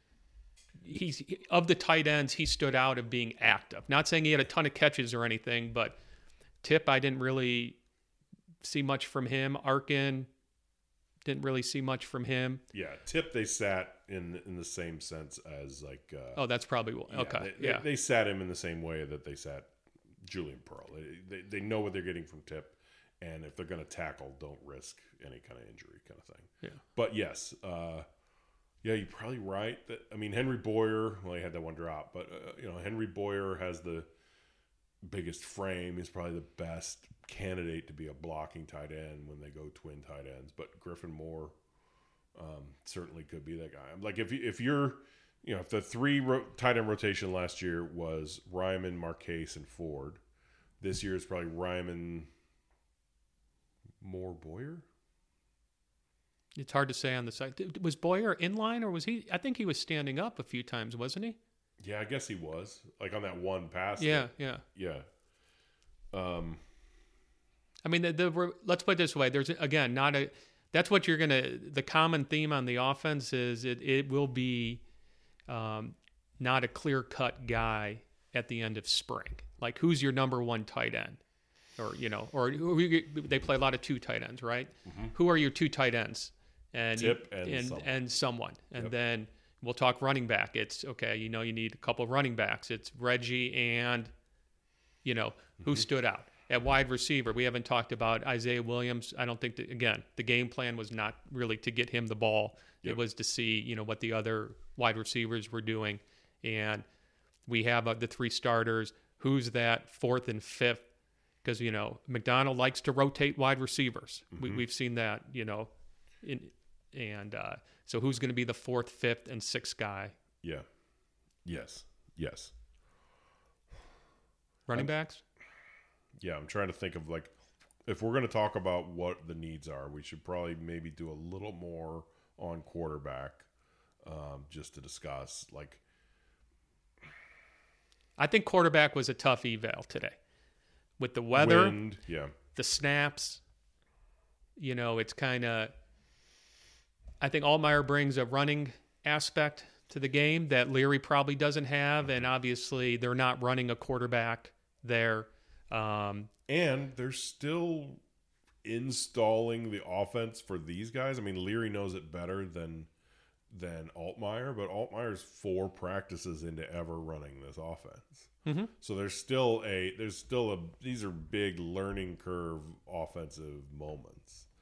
of the tight ends, he stood out of being active. Not saying he had a ton of catches or anything, but Tip, I didn't really see much from him. Arkin, didn't really see much from him. Yeah, Tip they sat in the same sense as like. That's probably okay. They sat him in the same way that they sat Julian Pearl. They know what they're getting from Tip, and if they're going to tackle, don't risk any kind of injury, kind of thing. Yeah. But yes, you're probably right. Henry Boyer. Well, he had that one drop, but Henry Boyer has the biggest frame. He's probably the best candidate to be a blocking tight end when they go twin tight ends. But Griffin Moore certainly could be that guy. Like if the 3 tight end rotation last year was Ryman, Marquez, and Ford, this year is probably Ryman, Moore, Boyer. It's hard to say on the side. Was Boyer in line, or was he? I think he was standing up a few times, wasn't he? Yeah, I guess he was. Like on that one pass. Yeah. Let's put it this way. There's, again, that's what you're going to, the common theme on the offense is it will be not a clear-cut guy at the end of spring. Like, who's your number 1 tight end? Or they play a lot of 2 tight ends, right? Mm-hmm. Who are your 2 tight ends? And Tip and someone. And then we'll talk running back. It's okay. You need a couple of running backs. It's Reggie and, who stood out. At wide receiver, we haven't talked about Isaiah Williams. I don't think that, again, the game plan was not really to get him the ball. Yep. It was to see, what the other wide receivers were doing. And we have the 3 starters. Who's that 4th and 5th? Because, McDonald likes to rotate wide receivers. Mm-hmm. We've seen that, so who's going to be the 4th, 5th, and 6th guy? Yeah. Yes. Running backs? Yeah, I'm trying to think of, like, if we're going to talk about what the needs are, we should probably maybe do a little more on quarterback just to discuss, like. I think quarterback was a tough eval today. With the weather, wind, the snaps, it's kind of. I think Altmaier brings a running aspect to the game that Leary probably doesn't have, and obviously they're not running a quarterback there. And they're still installing the offense for these guys. I mean, Leary knows it better than Altmaier, but Altmaier's 4 practices into ever running this offense. Mm-hmm. So these are big learning curve offensive moments.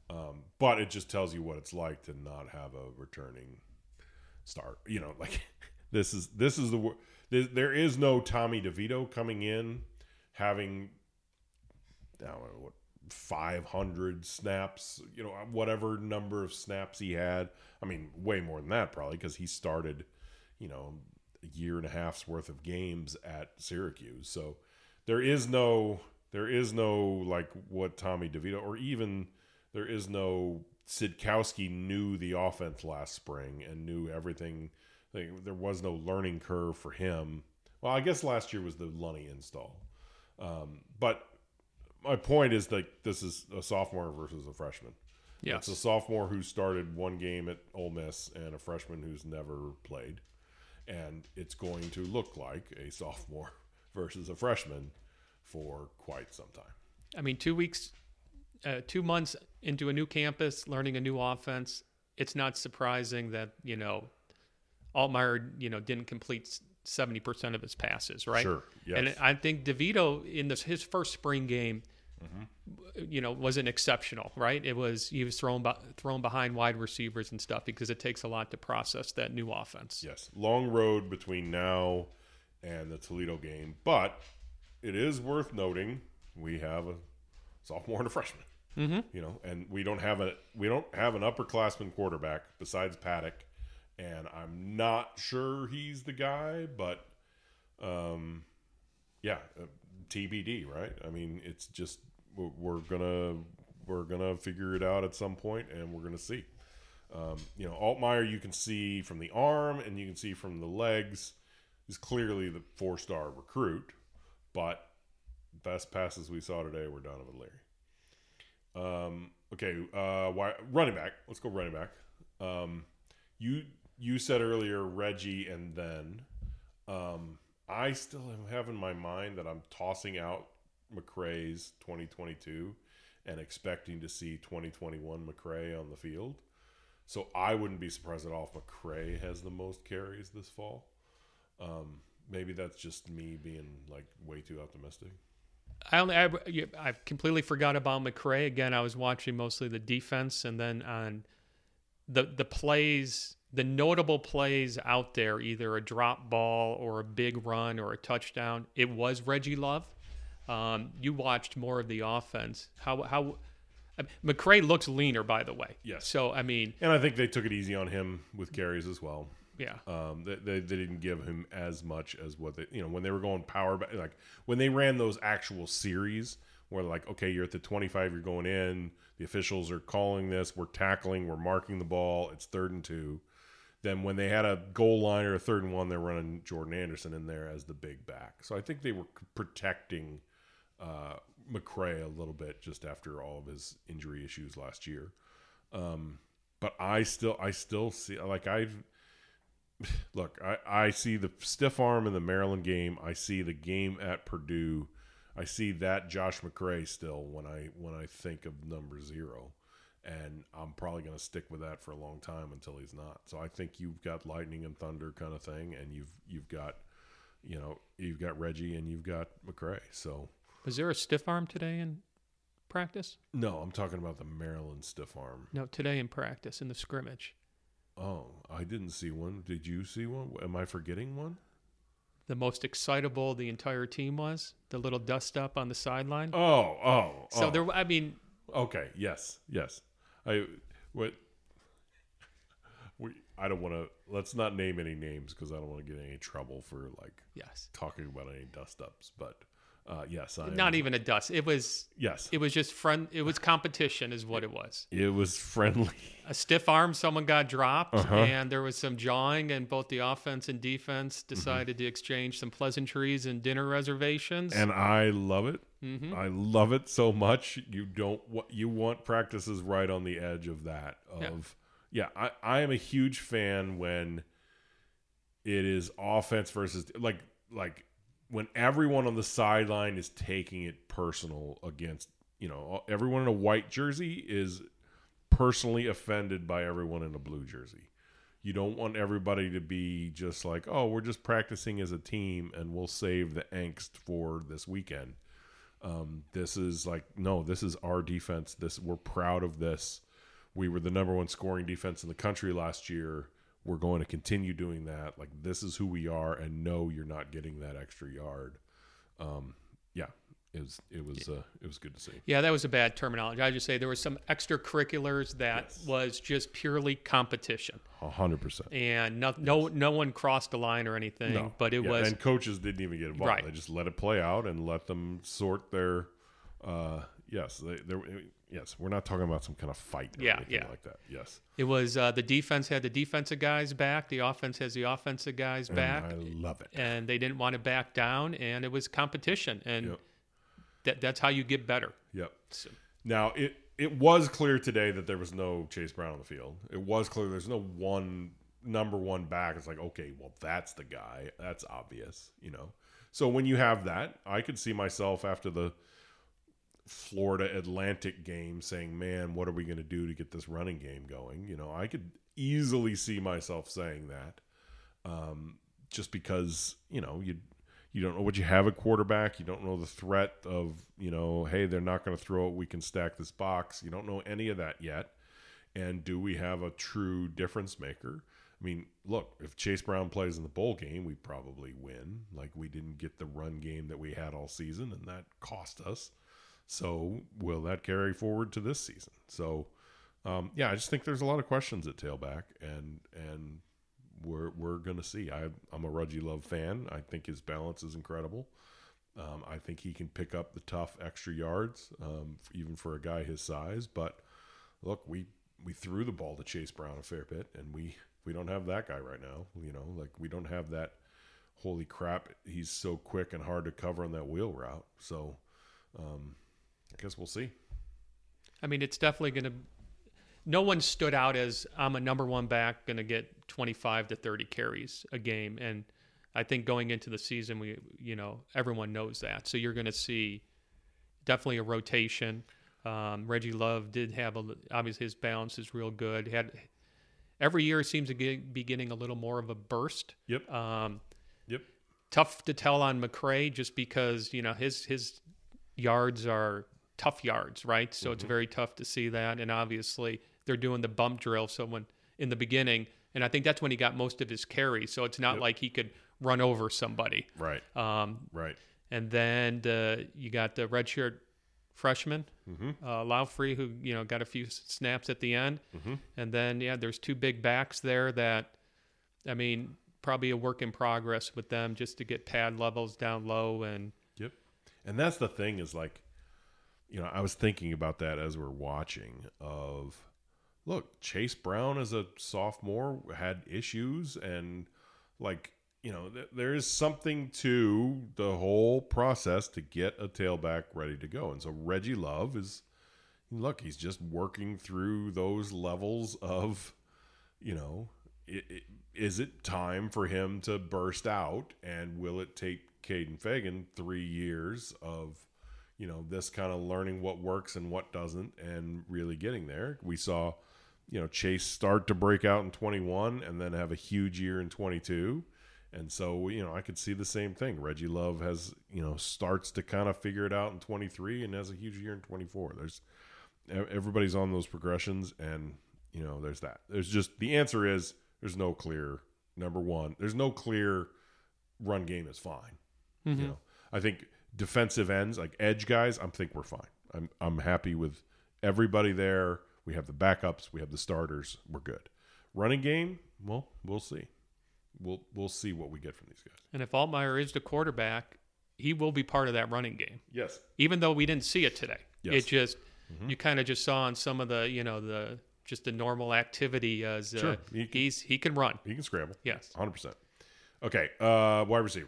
But it just tells you what it's like to not have a returning start. You know, like this is there is no Tommy DeVito coming in having, I don't know, what, 500 snaps, you know, whatever number of snaps he had. I mean, way more than that probably, because he started, you know, a year and a half's worth of games at Syracuse. So there is no like what Tommy DeVito, or even there is no Sidkowski knew the offense last spring and knew everything. There was no learning curve for him. Well, I guess last year was the Lunny install. But my point is, like, this is a sophomore versus a freshman. Yes. It's a sophomore who started one game at Ole Miss and a freshman who's never played. And it's going to look like a sophomore versus a freshman for quite some time. I mean, 2 months into a new campus, learning a new offense, it's not surprising that, you know, Altmaier, you know, didn't complete 70% of his passes, right? Sure, yes. And I think DeVito in his first spring game, you know, wasn't exceptional, right? He was thrown behind wide receivers and stuff because it takes a lot to process that new offense. Yes, long road between now and the Toledo game, but it is worth noting we have a sophomore and a freshman. Mm-hmm. You know, and we don't have an upperclassman quarterback besides Paddock, and I'm not sure he's the guy, but TBD, right? I mean, it's just we're gonna figure it out at some point, and we're gonna see. You know, Altmaier, you can see from the arm and you can see from the legs, is clearly the 4-star recruit, but best passes we saw today were Donovan Leary. Running back. Let's go running back. You said earlier Reggie, and then I still have in my mind that I'm tossing out McCray's 2022 and expecting to see 2021 McCray on the field. So I wouldn't be surprised at all if McCray has the most carries this fall. Maybe that's just me being like way too optimistic. I completely forgot about McCray. Again, I was watching mostly the defense, and then on the plays, the notable plays out there, either a drop ball or a big run or a touchdown, it was Reggie Love. You watched more of the offense. How McCray looks leaner, by the way. Yes. So, I mean, and I think they took it easy on him with carries as well. Yeah. They didn't give him as much as what they, you know, when they were going power back, like when they ran those actual series where like, okay, you're at the 25, you're going in, the officials are calling this, we're tackling, we're marking the ball, it's 3rd and 2. Then when they had a goal line or a 3rd and 1, they're running Jordan Anderson in there as the big back. So I think they were protecting McCray a little bit just after all of his injury issues last year. But I still see, like, I see the stiff arm in the Maryland game. I see the game at Purdue. I see that Josh McCray still when I think of number 0. And I'm probably going to stick with that for a long time until he's not. So I think you've got lightning and thunder kind of thing, and you've got, you know, you've got Reggie and you've got McCray. So was there a stiff arm today in practice? No, I'm talking about the Maryland stiff arm. No, today in practice in the scrimmage. Oh, I didn't see one. Did you see one? Am I forgetting one? The most excitable the entire team was, the little dust up on the sideline. So there, I mean. Okay. Yes. I don't want to. Let's not name any names because I don't want to get any trouble for talking about any dust ups. But yes, not even a dust. It was yes. It was just It was competition, is what it was. It was friendly. A stiff arm. Someone got dropped, and there was some jawing, and both the offense and defense decided to exchange some pleasantries and dinner reservations. And I love it. Mm-hmm. I love it so much. You want practices right on the edge of that. I am a huge fan when it is offense versus like when everyone on the sideline is taking it personal against, you know, everyone in a white jersey is personally offended by everyone in a blue jersey. You don't want everybody to be just like, oh, we're just practicing as a team and we'll save the angst for this weekend. This is like, no, this is our defense. We're proud of this. We were the number one scoring defense in the country last year. We're going to continue doing that. Like, this is who we are, and no, you're not getting that extra yard. Yeah, it was good to see. Yeah, that was a bad terminology. I just say there were some extracurriculars that was just purely competition. 100%. And no one crossed the line or anything, No. but it was. And coaches didn't even get involved. Right. They just let it play out and let them sort their. Yes, we're not talking about some kind of fight or anything like that. Yes. It was the defense had the defensive guys back. The offense has the offensive guys back. I love it. And they didn't want to back down, and it was competition. And that's how you get better. Yep. So. Now, it was clear today that there was no Chase Brown on the field. It was clear there's no number one back. It's like, okay, well, that's the guy. That's obvious, So when you have that, I could see myself after the Florida Atlantic game saying, man, what are we going to do to get this running game going? I could easily see myself saying that, just because, you don't know what you have at quarterback. You don't know the threat of, hey, they're not going to throw it. We can stack this box. You don't know any of that yet. And do we have a true difference maker? I mean, look, if Chase Brown plays in the bowl game, we probably win. Like, we didn't get the run game that we had all season, and that cost us. So will that carry forward to this season? So, I just think there's a lot of questions at tailback, and we're going to see. I'm a Reggie Love fan. I think his balance is incredible. I think he can pick up the tough extra yards, even for a guy his size. But look, we threw the ball to Chase Brown a fair bit, and we don't have that guy right now. We don't have that. Holy crap, he's so quick and hard to cover on that wheel route. So, I guess we'll see. I mean, it's definitely going to. No one stood out as I'm a number one back, going to get 25 to 30 carries a game, and I think going into the season, everyone knows that. So you're going to see definitely a rotation. Reggie Love did have obviously his balance is real good. Every year seems to be getting a little more of a burst. Yep. Tough to tell on McCray just because his yards are tough yards, right? So it's very tough to see that. And obviously they're doing the bump drill. So when in the beginning, and I think that's when he got most of his carries. So it's not like he could run over somebody. Right. Right. And then you got the redshirt freshman, Laufrey, who got a few snaps at the end. And then there's two big backs there that, I mean, probably a work in progress with them just to get pad levels down low. And that's the thing is, like, I was thinking about that as we're watching of, look, Chase Brown as a sophomore had issues, and there is something to the whole process to get a tailback ready to go. And so Reggie Love he's just working through those levels of, is it time for him to burst out, and will it take Caden Fagan 3 years of, this kind of learning what works and what doesn't and really getting there? We saw, Chase start to break out in 21 and then have a huge year in 22. And so, I could see the same thing. Reggie Love has, starts to kind of figure it out in 23 and has a huge year in 24. Everybody's on those progressions, and, there's that. There's just, the answer is there's no clear number one. There's no clear run game is fine. I think defensive ends, like edge guys, I think we're fine. I'm happy with everybody there. We have the backups, we have the starters, we're good. Running game, well, we'll see. We'll see what we get from these guys. And if Altmaier is the quarterback, he will be part of that running game. Yes. Even though we didn't see it today. Yes. It just you kind of just saw on some of the the normal activity as sure. He can run. He can scramble. Yes. 100%. Okay, wide receiver.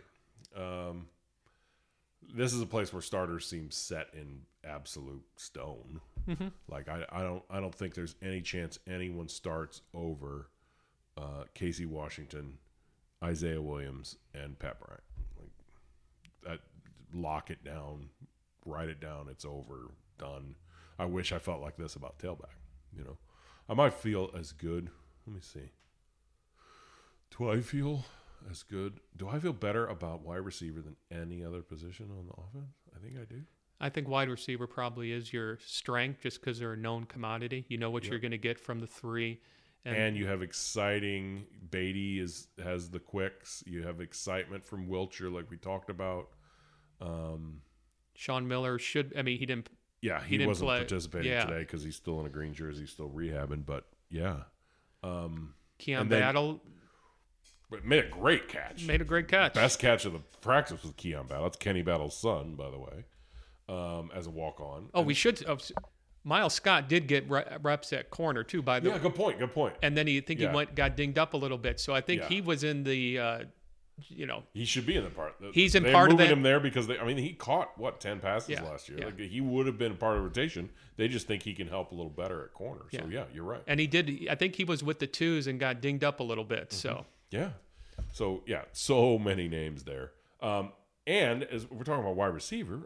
This is a place where starters seem set in absolute stone. Like I don't think there's any chance anyone starts over Casey Washington, Isaiah Williams, and Pat Bryant. Like that, lock it down, write it down. It's over, done. I wish I felt like this about tailback. I might feel as good. Let me see. Do I feel as good? Do I feel better about wide receiver than any other position on the offense? I think I do. I think wide receiver probably is your strength just because they're a known commodity. You know what you're going to get from the three. And you have exciting. Beatty has the quicks. You have excitement from Wilcher, like we talked about. Sean Miller he didn't. Yeah, he didn't wasn't play. participating today because he's still in a green jersey, still rehabbing. But yeah, Keon Battle but made a great catch. made a great catch. Best catch of the practice was Keon Battle. That's Kenny Battle's son, by the way, as a walk on. Oh, we should. Miles Scott did get reps at corner too. By the way, Good point. Good point. and then he got dinged up a little bit. So I think Yeah. he was in the. He should be in the part. He's in They're part of moving that- him there because he caught 10 passes Yeah, last year. yeah. Like he would have been part of rotation. They just think he can help a little better at corner. So Yeah. you're right. And he did. I think he was with the twos and got dinged up a little bit. So Yeah. So so many names there. And as we're talking about wide receiver,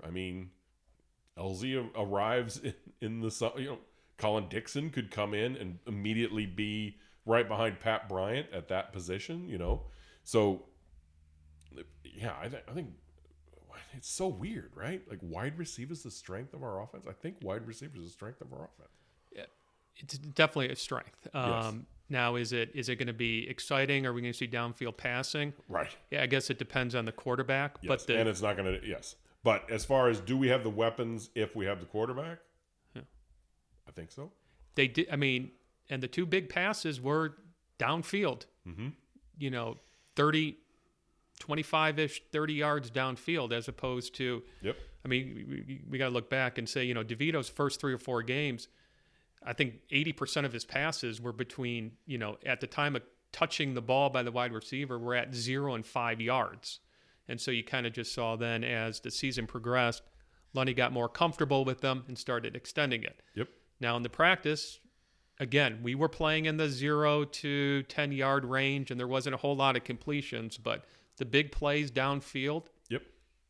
LZ arrives in the Colin Dixon could come in and immediately be right behind Pat Bryant at that position. So yeah, I think it's so weird, right? Like wide receiver is the strength of our offense. I think wide receiver is the strength of our offense. it's definitely a strength. Yes. Now, is it going to be exciting? Are we going to see downfield passing? Right. Yeah, I guess it depends on the quarterback. Yes. But And it's not going to. Yes. But as far as do we have the weapons if we have the quarterback? Yeah. I think so. they did. And the two big passes were downfield. Mm-hmm. 25-ish, 30 yards downfield, as opposed to. Yep. We got to look back and say, DeVito's first 3 or 4 games, I think 80% of his passes were between, at the time of touching the ball by the wide receiver, were at 0 and 5 yards. And so you kind of just saw then as the season progressed, Lunny got more comfortable with them and started extending it. Yep. Now in the practice, again, we were playing in the 0 to 10 yard range, and there wasn't a whole lot of completions, but the big plays downfield, Yep.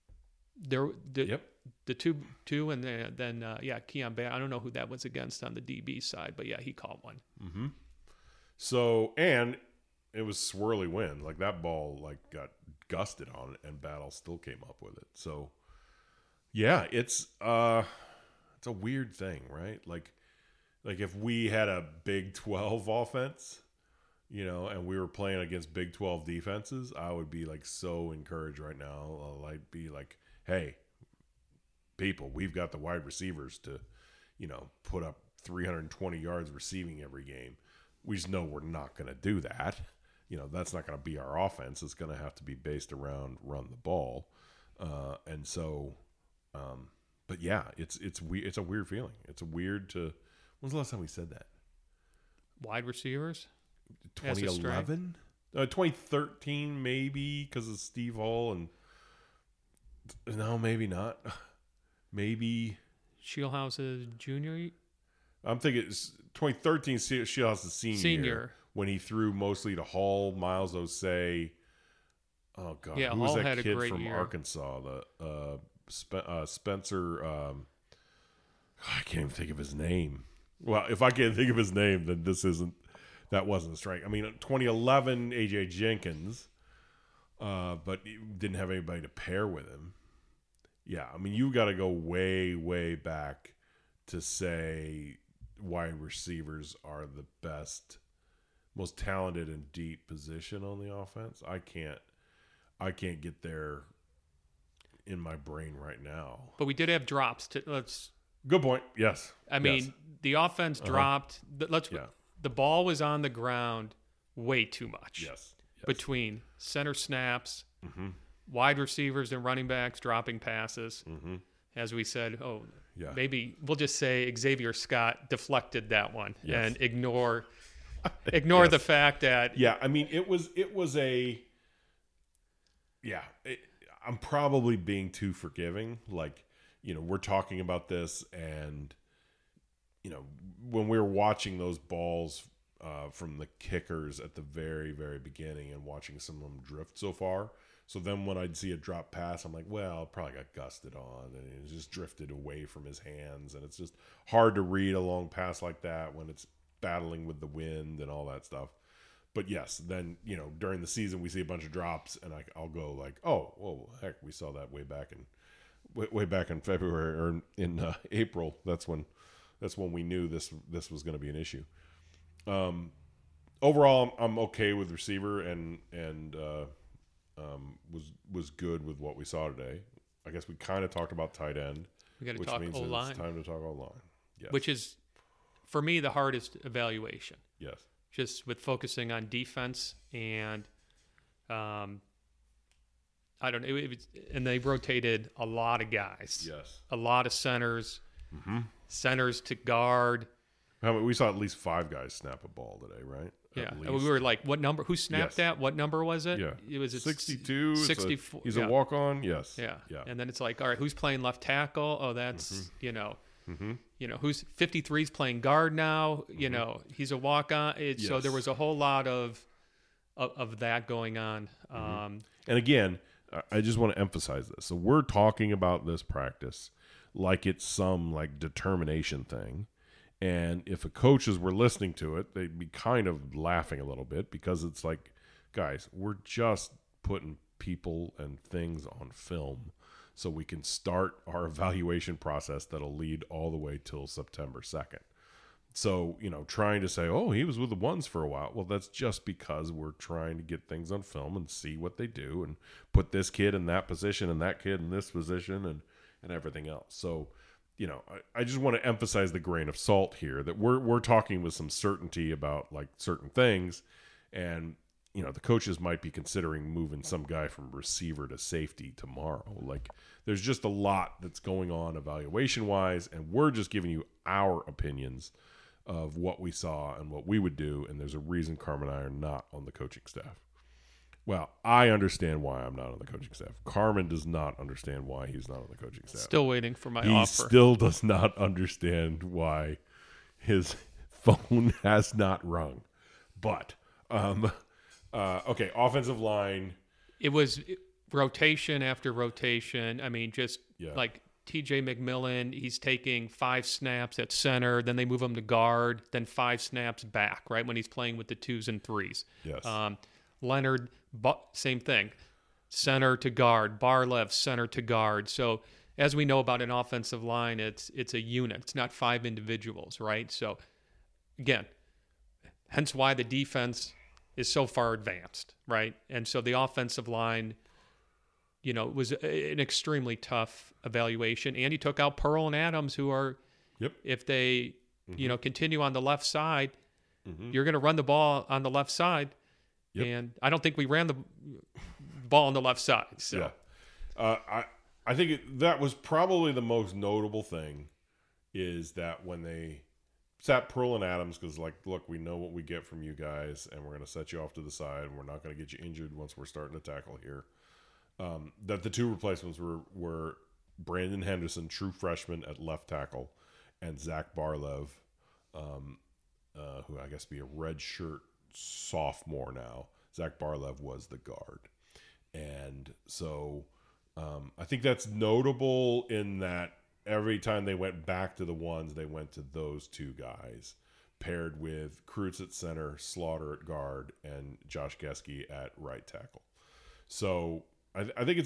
the two, and then Keon Bay. I don't know who that was against on the DB side, but yeah, he caught one. Mm-hmm. So, and it was swirly wind. Like that ball got gusted on it, and Battle still came up with it. So, yeah, it's a weird thing, right? Like if we had a Big 12 offense, and we were playing against Big 12 defenses, I would be so encouraged right now. I'd be like, hey, people, we've got the wide receivers to, put up 320 yards receiving every game. We just know we're not going to do that. That's not going to be our offense. It's going to have to be based around run the ball. And so, but yeah, it's a weird feeling. It's weird to, when's the last time we said that? Wide receivers? As a strength? 2011? 2013 maybe because of Steve Hall and no, maybe not. Maybe Shieldhouse's junior? I'm thinking it's 2013 Shieldhouse's senior when he threw mostly to Hall, Miles Osei. Oh God, Yeah, who was Hall that had a kid great from year. Arkansas? The Spencer. I can't even think of his name. Well, if I can't think of his name, then that wasn't a strike. 2011 AJ Jenkins, but he didn't have anybody to pair with him. Yeah, you got to go way, way back to say wide receivers are the best, most talented and deep position on the offense. I can't get there in my brain right now. But we did have drops. Good point. Yes. Yes. The offense dropped. Yeah. The ball was on the ground way too much. Yes. Between center snaps, Mm-hmm. wide receivers and running backs dropping passes. Mm-hmm. As we said, Yeah. maybe we'll just say Xavier Scott deflected that one Yes. and ignore Yes. the fact that I'm probably being too forgiving. We're talking about this and, when we were watching those balls from the kickers at the very, very beginning and watching some of them drift so far. So then when I'd see a drop pass, I'm like, well, it probably got gusted on and it just drifted away from his hands. And it's just hard to read a long pass like that when it's battling with the wind and all that stuff. But yes, then, during the season, we see a bunch of drops and I'll go like, oh, well, heck, we saw that way back in way back in February or in April. That's when we knew this was going to be an issue. Overall, I'm okay with receiver and was good with what we saw today. I guess we kind of talked about tight end, We got to which talk means O-line, it's time to talk O-line. Yes. which is, for me, the hardest evaluation. Yes. Just with focusing on defense and, I don't know, and they rotated a lot of guys. Yes. A lot of centers, Mm-hmm. centers to guard. We saw at least 5 guys snap a ball today, right? Yeah, At and least. we were like, "What number? Who snapped Yes. that? What number was it? Yeah. It was 62. 64. He's yeah. a walk-on. Yes. Yeah. Yeah. And then it's like, all right, who's playing left tackle? Oh, that's who's 53's playing guard now. You know, he's a walk-on. So Yes. there was a whole lot of that going on. And again, I just want to emphasize this. So we're talking about this practice like it's some like determination thing. And if the coaches were listening to it, they'd be kind of laughing a little bit because it's like, guys, we're just putting people and things on film so we can start our evaluation process that'll lead all the way till September 2nd. So, trying to say, oh, he was with the ones for a while. Well, that's just because we're trying to get things on film and see what they do and put this kid in that position and that kid in this position and everything else. So, I just want to emphasize the grain of salt here that we're talking with some certainty about like certain things. And, the coaches might be considering moving some guy from receiver to safety tomorrow. Like there's just a lot that's going on evaluation wise. And we're just giving you our opinions of what we saw and what we would do. And there's a reason Carmen and I are not on the coaching staff. Well, I understand why I'm not on the coaching staff. Carmen does not understand why he's not on the coaching staff. Still waiting for my He offer. still does not understand why his phone has not rung. But, okay, offensive line. It was rotation after rotation. I mean, just Yeah. like TJ McMillan, he's taking 5 snaps at center, then they move him to guard, then 5 snaps back, right, when he's playing with the 2s and 3s. Yes. Leonard, same thing. Center to guard. Barlev, center to guard. So as we know about an offensive line, it's a unit. It's not 5 individuals, right? So again, hence why the defense is so far advanced, right? And so the offensive line, was an extremely tough evaluation. And he took out Pearl and Adams, who are, if they, continue on the left side, you're going to run the ball on the left side. Yep. And I don't think we ran the ball on the left side. So. Yeah. I think that was probably the most notable thing is that when they sat Pearl and Adams, because like, look, we know what we get from you guys, and we're going to set you off to the side, and we're not going to get you injured once we're starting to tackle here. That the 2 replacements were Brandon Henderson, true freshman at left tackle, and Zach Barlev, who I guess be a red shirt sophomore now. Zach Barlev was the guard. And so I think that's notable in that every time they went back to the ones, they went to those 2 guys paired with Kreutz at center, Slaughter at guard, and Josh Geske at right tackle. So I think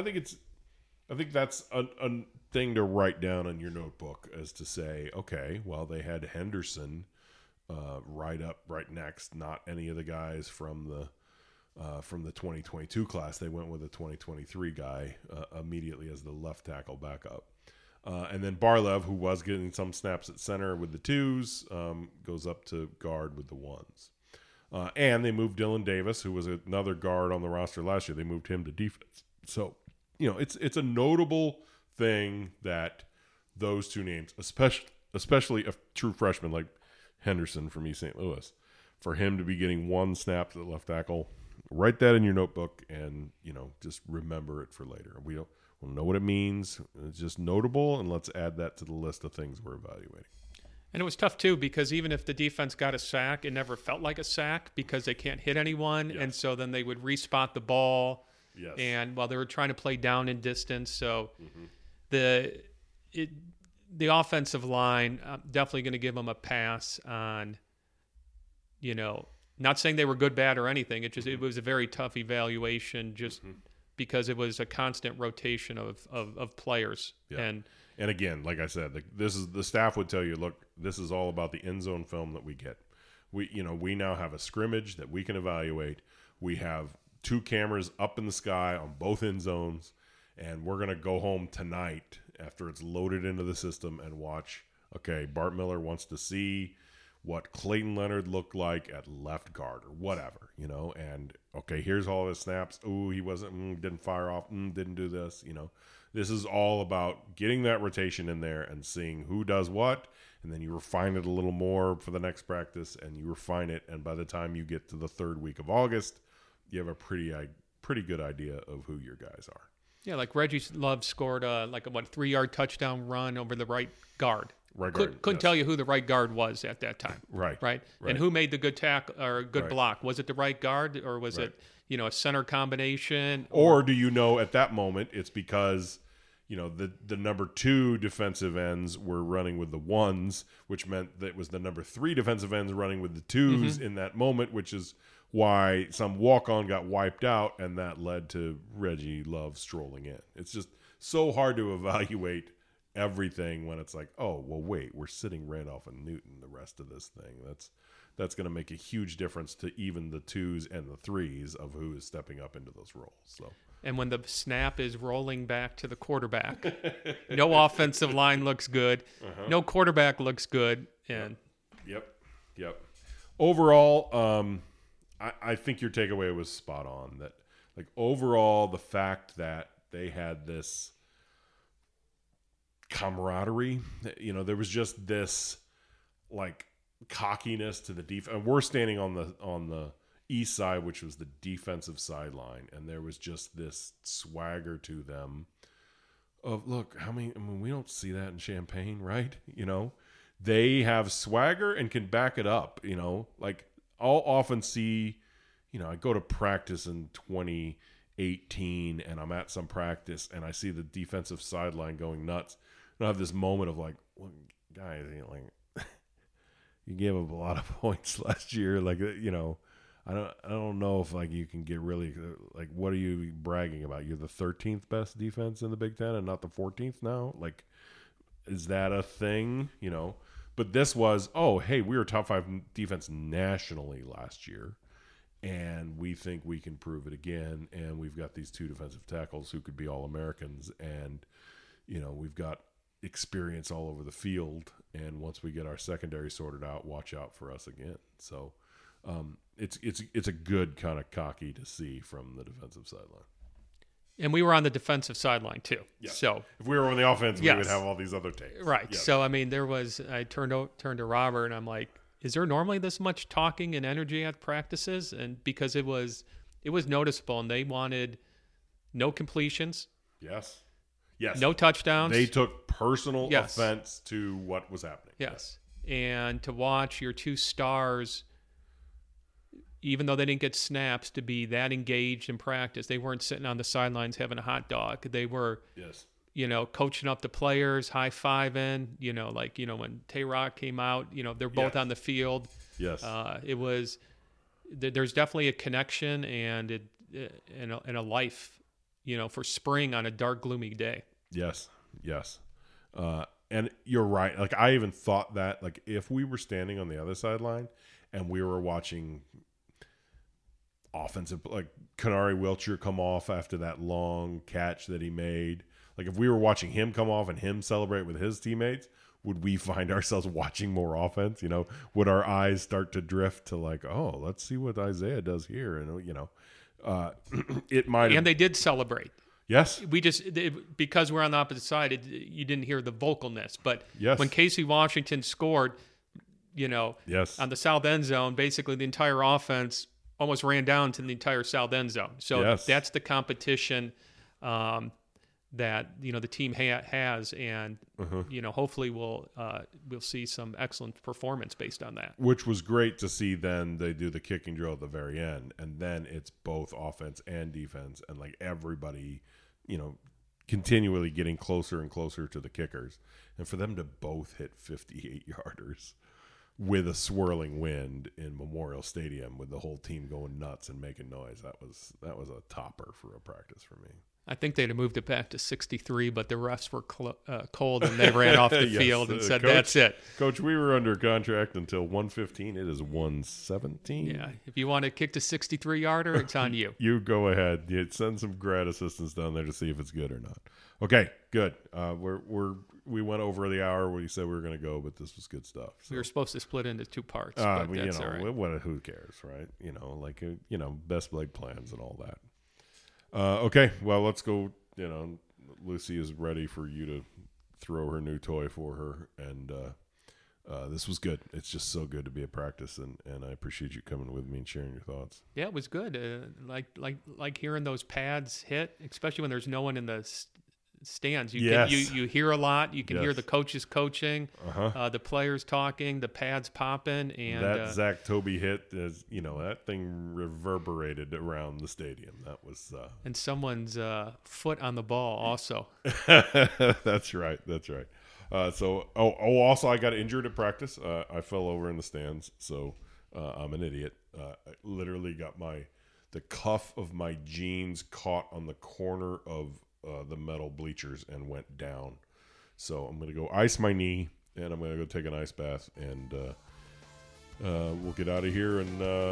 that's a thing to write down in your notebook as to say, okay, well, they had Henderson right next, not any of the guys from the 2022 class. They went with a 2023 guy immediately as the left tackle backup. And then Barlev, who was getting some snaps at center with the 2s, goes up to guard with the 1s. And they moved Dylan Davis, who was another guard on the roster last year. They moved him to defense. So, it's a notable thing that those 2 names, especially a true freshman like Henderson from East St. Louis, for him to be getting 1 snap to the left tackle, write that in your notebook and, just remember it for later. We'll know what it means. It's just notable, and let's add that to the list of things we're evaluating. And it was tough, too, because even if the defense got a sack, it never felt like a sack because they can't hit anyone. Yes. And so then they would respot the ball. Yes. And while they were trying to play down in distance. So the offensive line, I'm definitely going to give them a pass on, not saying they were good, bad, or anything. It was a very tough evaluation just because it was a constant rotation of players. Yeah. And again, like I said, the staff would tell you, look, this is all about the end zone film that we get. We now have a scrimmage that we can evaluate. We have 2 cameras up in the sky on both end zones, and we're going to go home tonight after it's loaded into the system and watch, okay, Bart Miller wants to see what Clayton Leonard looked like at left guard or whatever, and okay, here's all his snaps. Ooh, he wasn't, didn't fire off, didn't do this, This is all about getting that rotation in there and seeing who does what, and then you refine it a little more for the next practice, and you refine it, and by the time you get to the 3rd week of August, you have a pretty good idea of who your guys are. Yeah, like Reggie Love scored a 3-yard touchdown run over the right guard. Couldn't tell you who the right guard was at that time. Right. And who made the good tackle or good block? Was it the right guard, or was it a center combination? Or do you know at that moment it's because the number 2 defensive ends were running with the 1s, which meant that it was the number 3 defensive ends running with the 2s in that moment, which is why some walk-on got wiped out, and that led to Reggie Love strolling in. It's just so hard to evaluate everything when it's like, oh, well, wait, we're sitting Randolph and Newton the rest of this thing. That's going to make a huge difference to even the 2s and the 3s of who is stepping up into those roles. So. And when the snap is rolling back to the quarterback, no offensive line looks good, no quarterback looks good, and yep. Overall, I think your takeaway was spot on. That, like, overall, the fact that they had this camaraderie, there was just this like cockiness to the defense. And we're standing on the east side, which was the defensive sideline, and there was just this swagger to them of, look, we don't see that in Champaign, right? They have swagger and can back it up. Like, I'll often see, I go to practice in 2018 and I'm at some practice and I see the defensive sideline going nuts. And I have this moment of like, well, guys, you gave up a lot of points last year. Like, I don't know if like you can get really like, what are you bragging about? You're the 13th best defense in the Big Ten and not the 14th now. Like, is that a thing? But this was, oh, hey, we were top 5 defense nationally last year, and we think we can prove it again. And we've got these 2 defensive tackles who could be All-Americans, and we've got experience all over the field. And once we get our secondary sorted out, watch out for us again. So it's a good kind of cocky to see from the defensive sideline. And we were on the defensive sideline too. Yeah. So if we were on the offense, we would have all these other takes. Right. Yes. So I turned to Robert and I'm like, is there normally this much talking and energy at practices? And because it was noticeable, and they wanted no completions. Yes. No touchdowns. They took personal offense to what was happening. Yes. And to watch your 2 stars, even though they didn't get snaps, to be that engaged in practice. They weren't sitting on the sidelines having a hot dog. They were, coaching up the players, high-fiving, when Tay-Rock came out, they're both on the field. Yes. There's definitely a connection and a life, for spring on a dark, gloomy day. Yes. And you're right. Like, I even thought that, like, if we were standing on the other sideline and we were watching offensive, like Kanari Wilcher come off after that long catch that he made, like if we were watching him come off and him celebrate with his teammates, would we find ourselves watching more offense? Would our eyes start to drift to like, oh, let's see what Isaiah does here? And it might. And they did celebrate. Yes. Because we're on the opposite side, you didn't hear the vocalness. But yes, when Casey Washington scored, on the south end zone, basically the entire offense almost ran down to the entire south end zone. So that's the competition that the team has, and hopefully we'll see some excellent performance based on that. Which was great to see. Then they do the kicking drill at the very end, and then it's both offense and defense, and like everybody, continually getting closer and closer to the kickers, and for them to both hit 58-yarders with a swirling wind in Memorial Stadium with the whole team going nuts and making noise. That was a topper for a practice for me. I think they'd have moved it back to 63, but the refs were cold and they ran off the Yes, field and said, Coach, that's it. Coach, we were under contract until 1:15. It is 1:17. Yeah, if you want to kick to 63-yarder, it's on you. You go ahead. You send some grad assistants down there to see if it's good or not. Okay, good. We went over the hour. We said we were going to go, but this was good stuff. So. We were supposed to split into 2 parts, but that's all right. Who cares, right? Best leg plans and all that. Okay, well, let's go. Lucy is ready for you to throw her new toy for her, and this was good. It's just so good to be at practice, and I appreciate you coming with me and sharing your thoughts. Yeah, it was good. Like hearing those pads hit, especially when there's no one in the stands. You hear a lot. You can hear the coaches coaching, the players talking, the pads popping, and that Zach Toby hit is that thing reverberated around the stadium. That was and someone's foot on the ball also. That's right. Also I got injured at practice. I fell over in the stands, so I'm an idiot. I literally got the cuff of my jeans caught on the corner of the metal bleachers and went down. So I'm going to go ice my knee, and I'm going to go take an ice bath, and we'll get out of here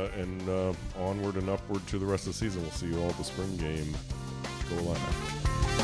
and onward and upward to the rest of the season. We'll see you all at the spring game. Go Illini.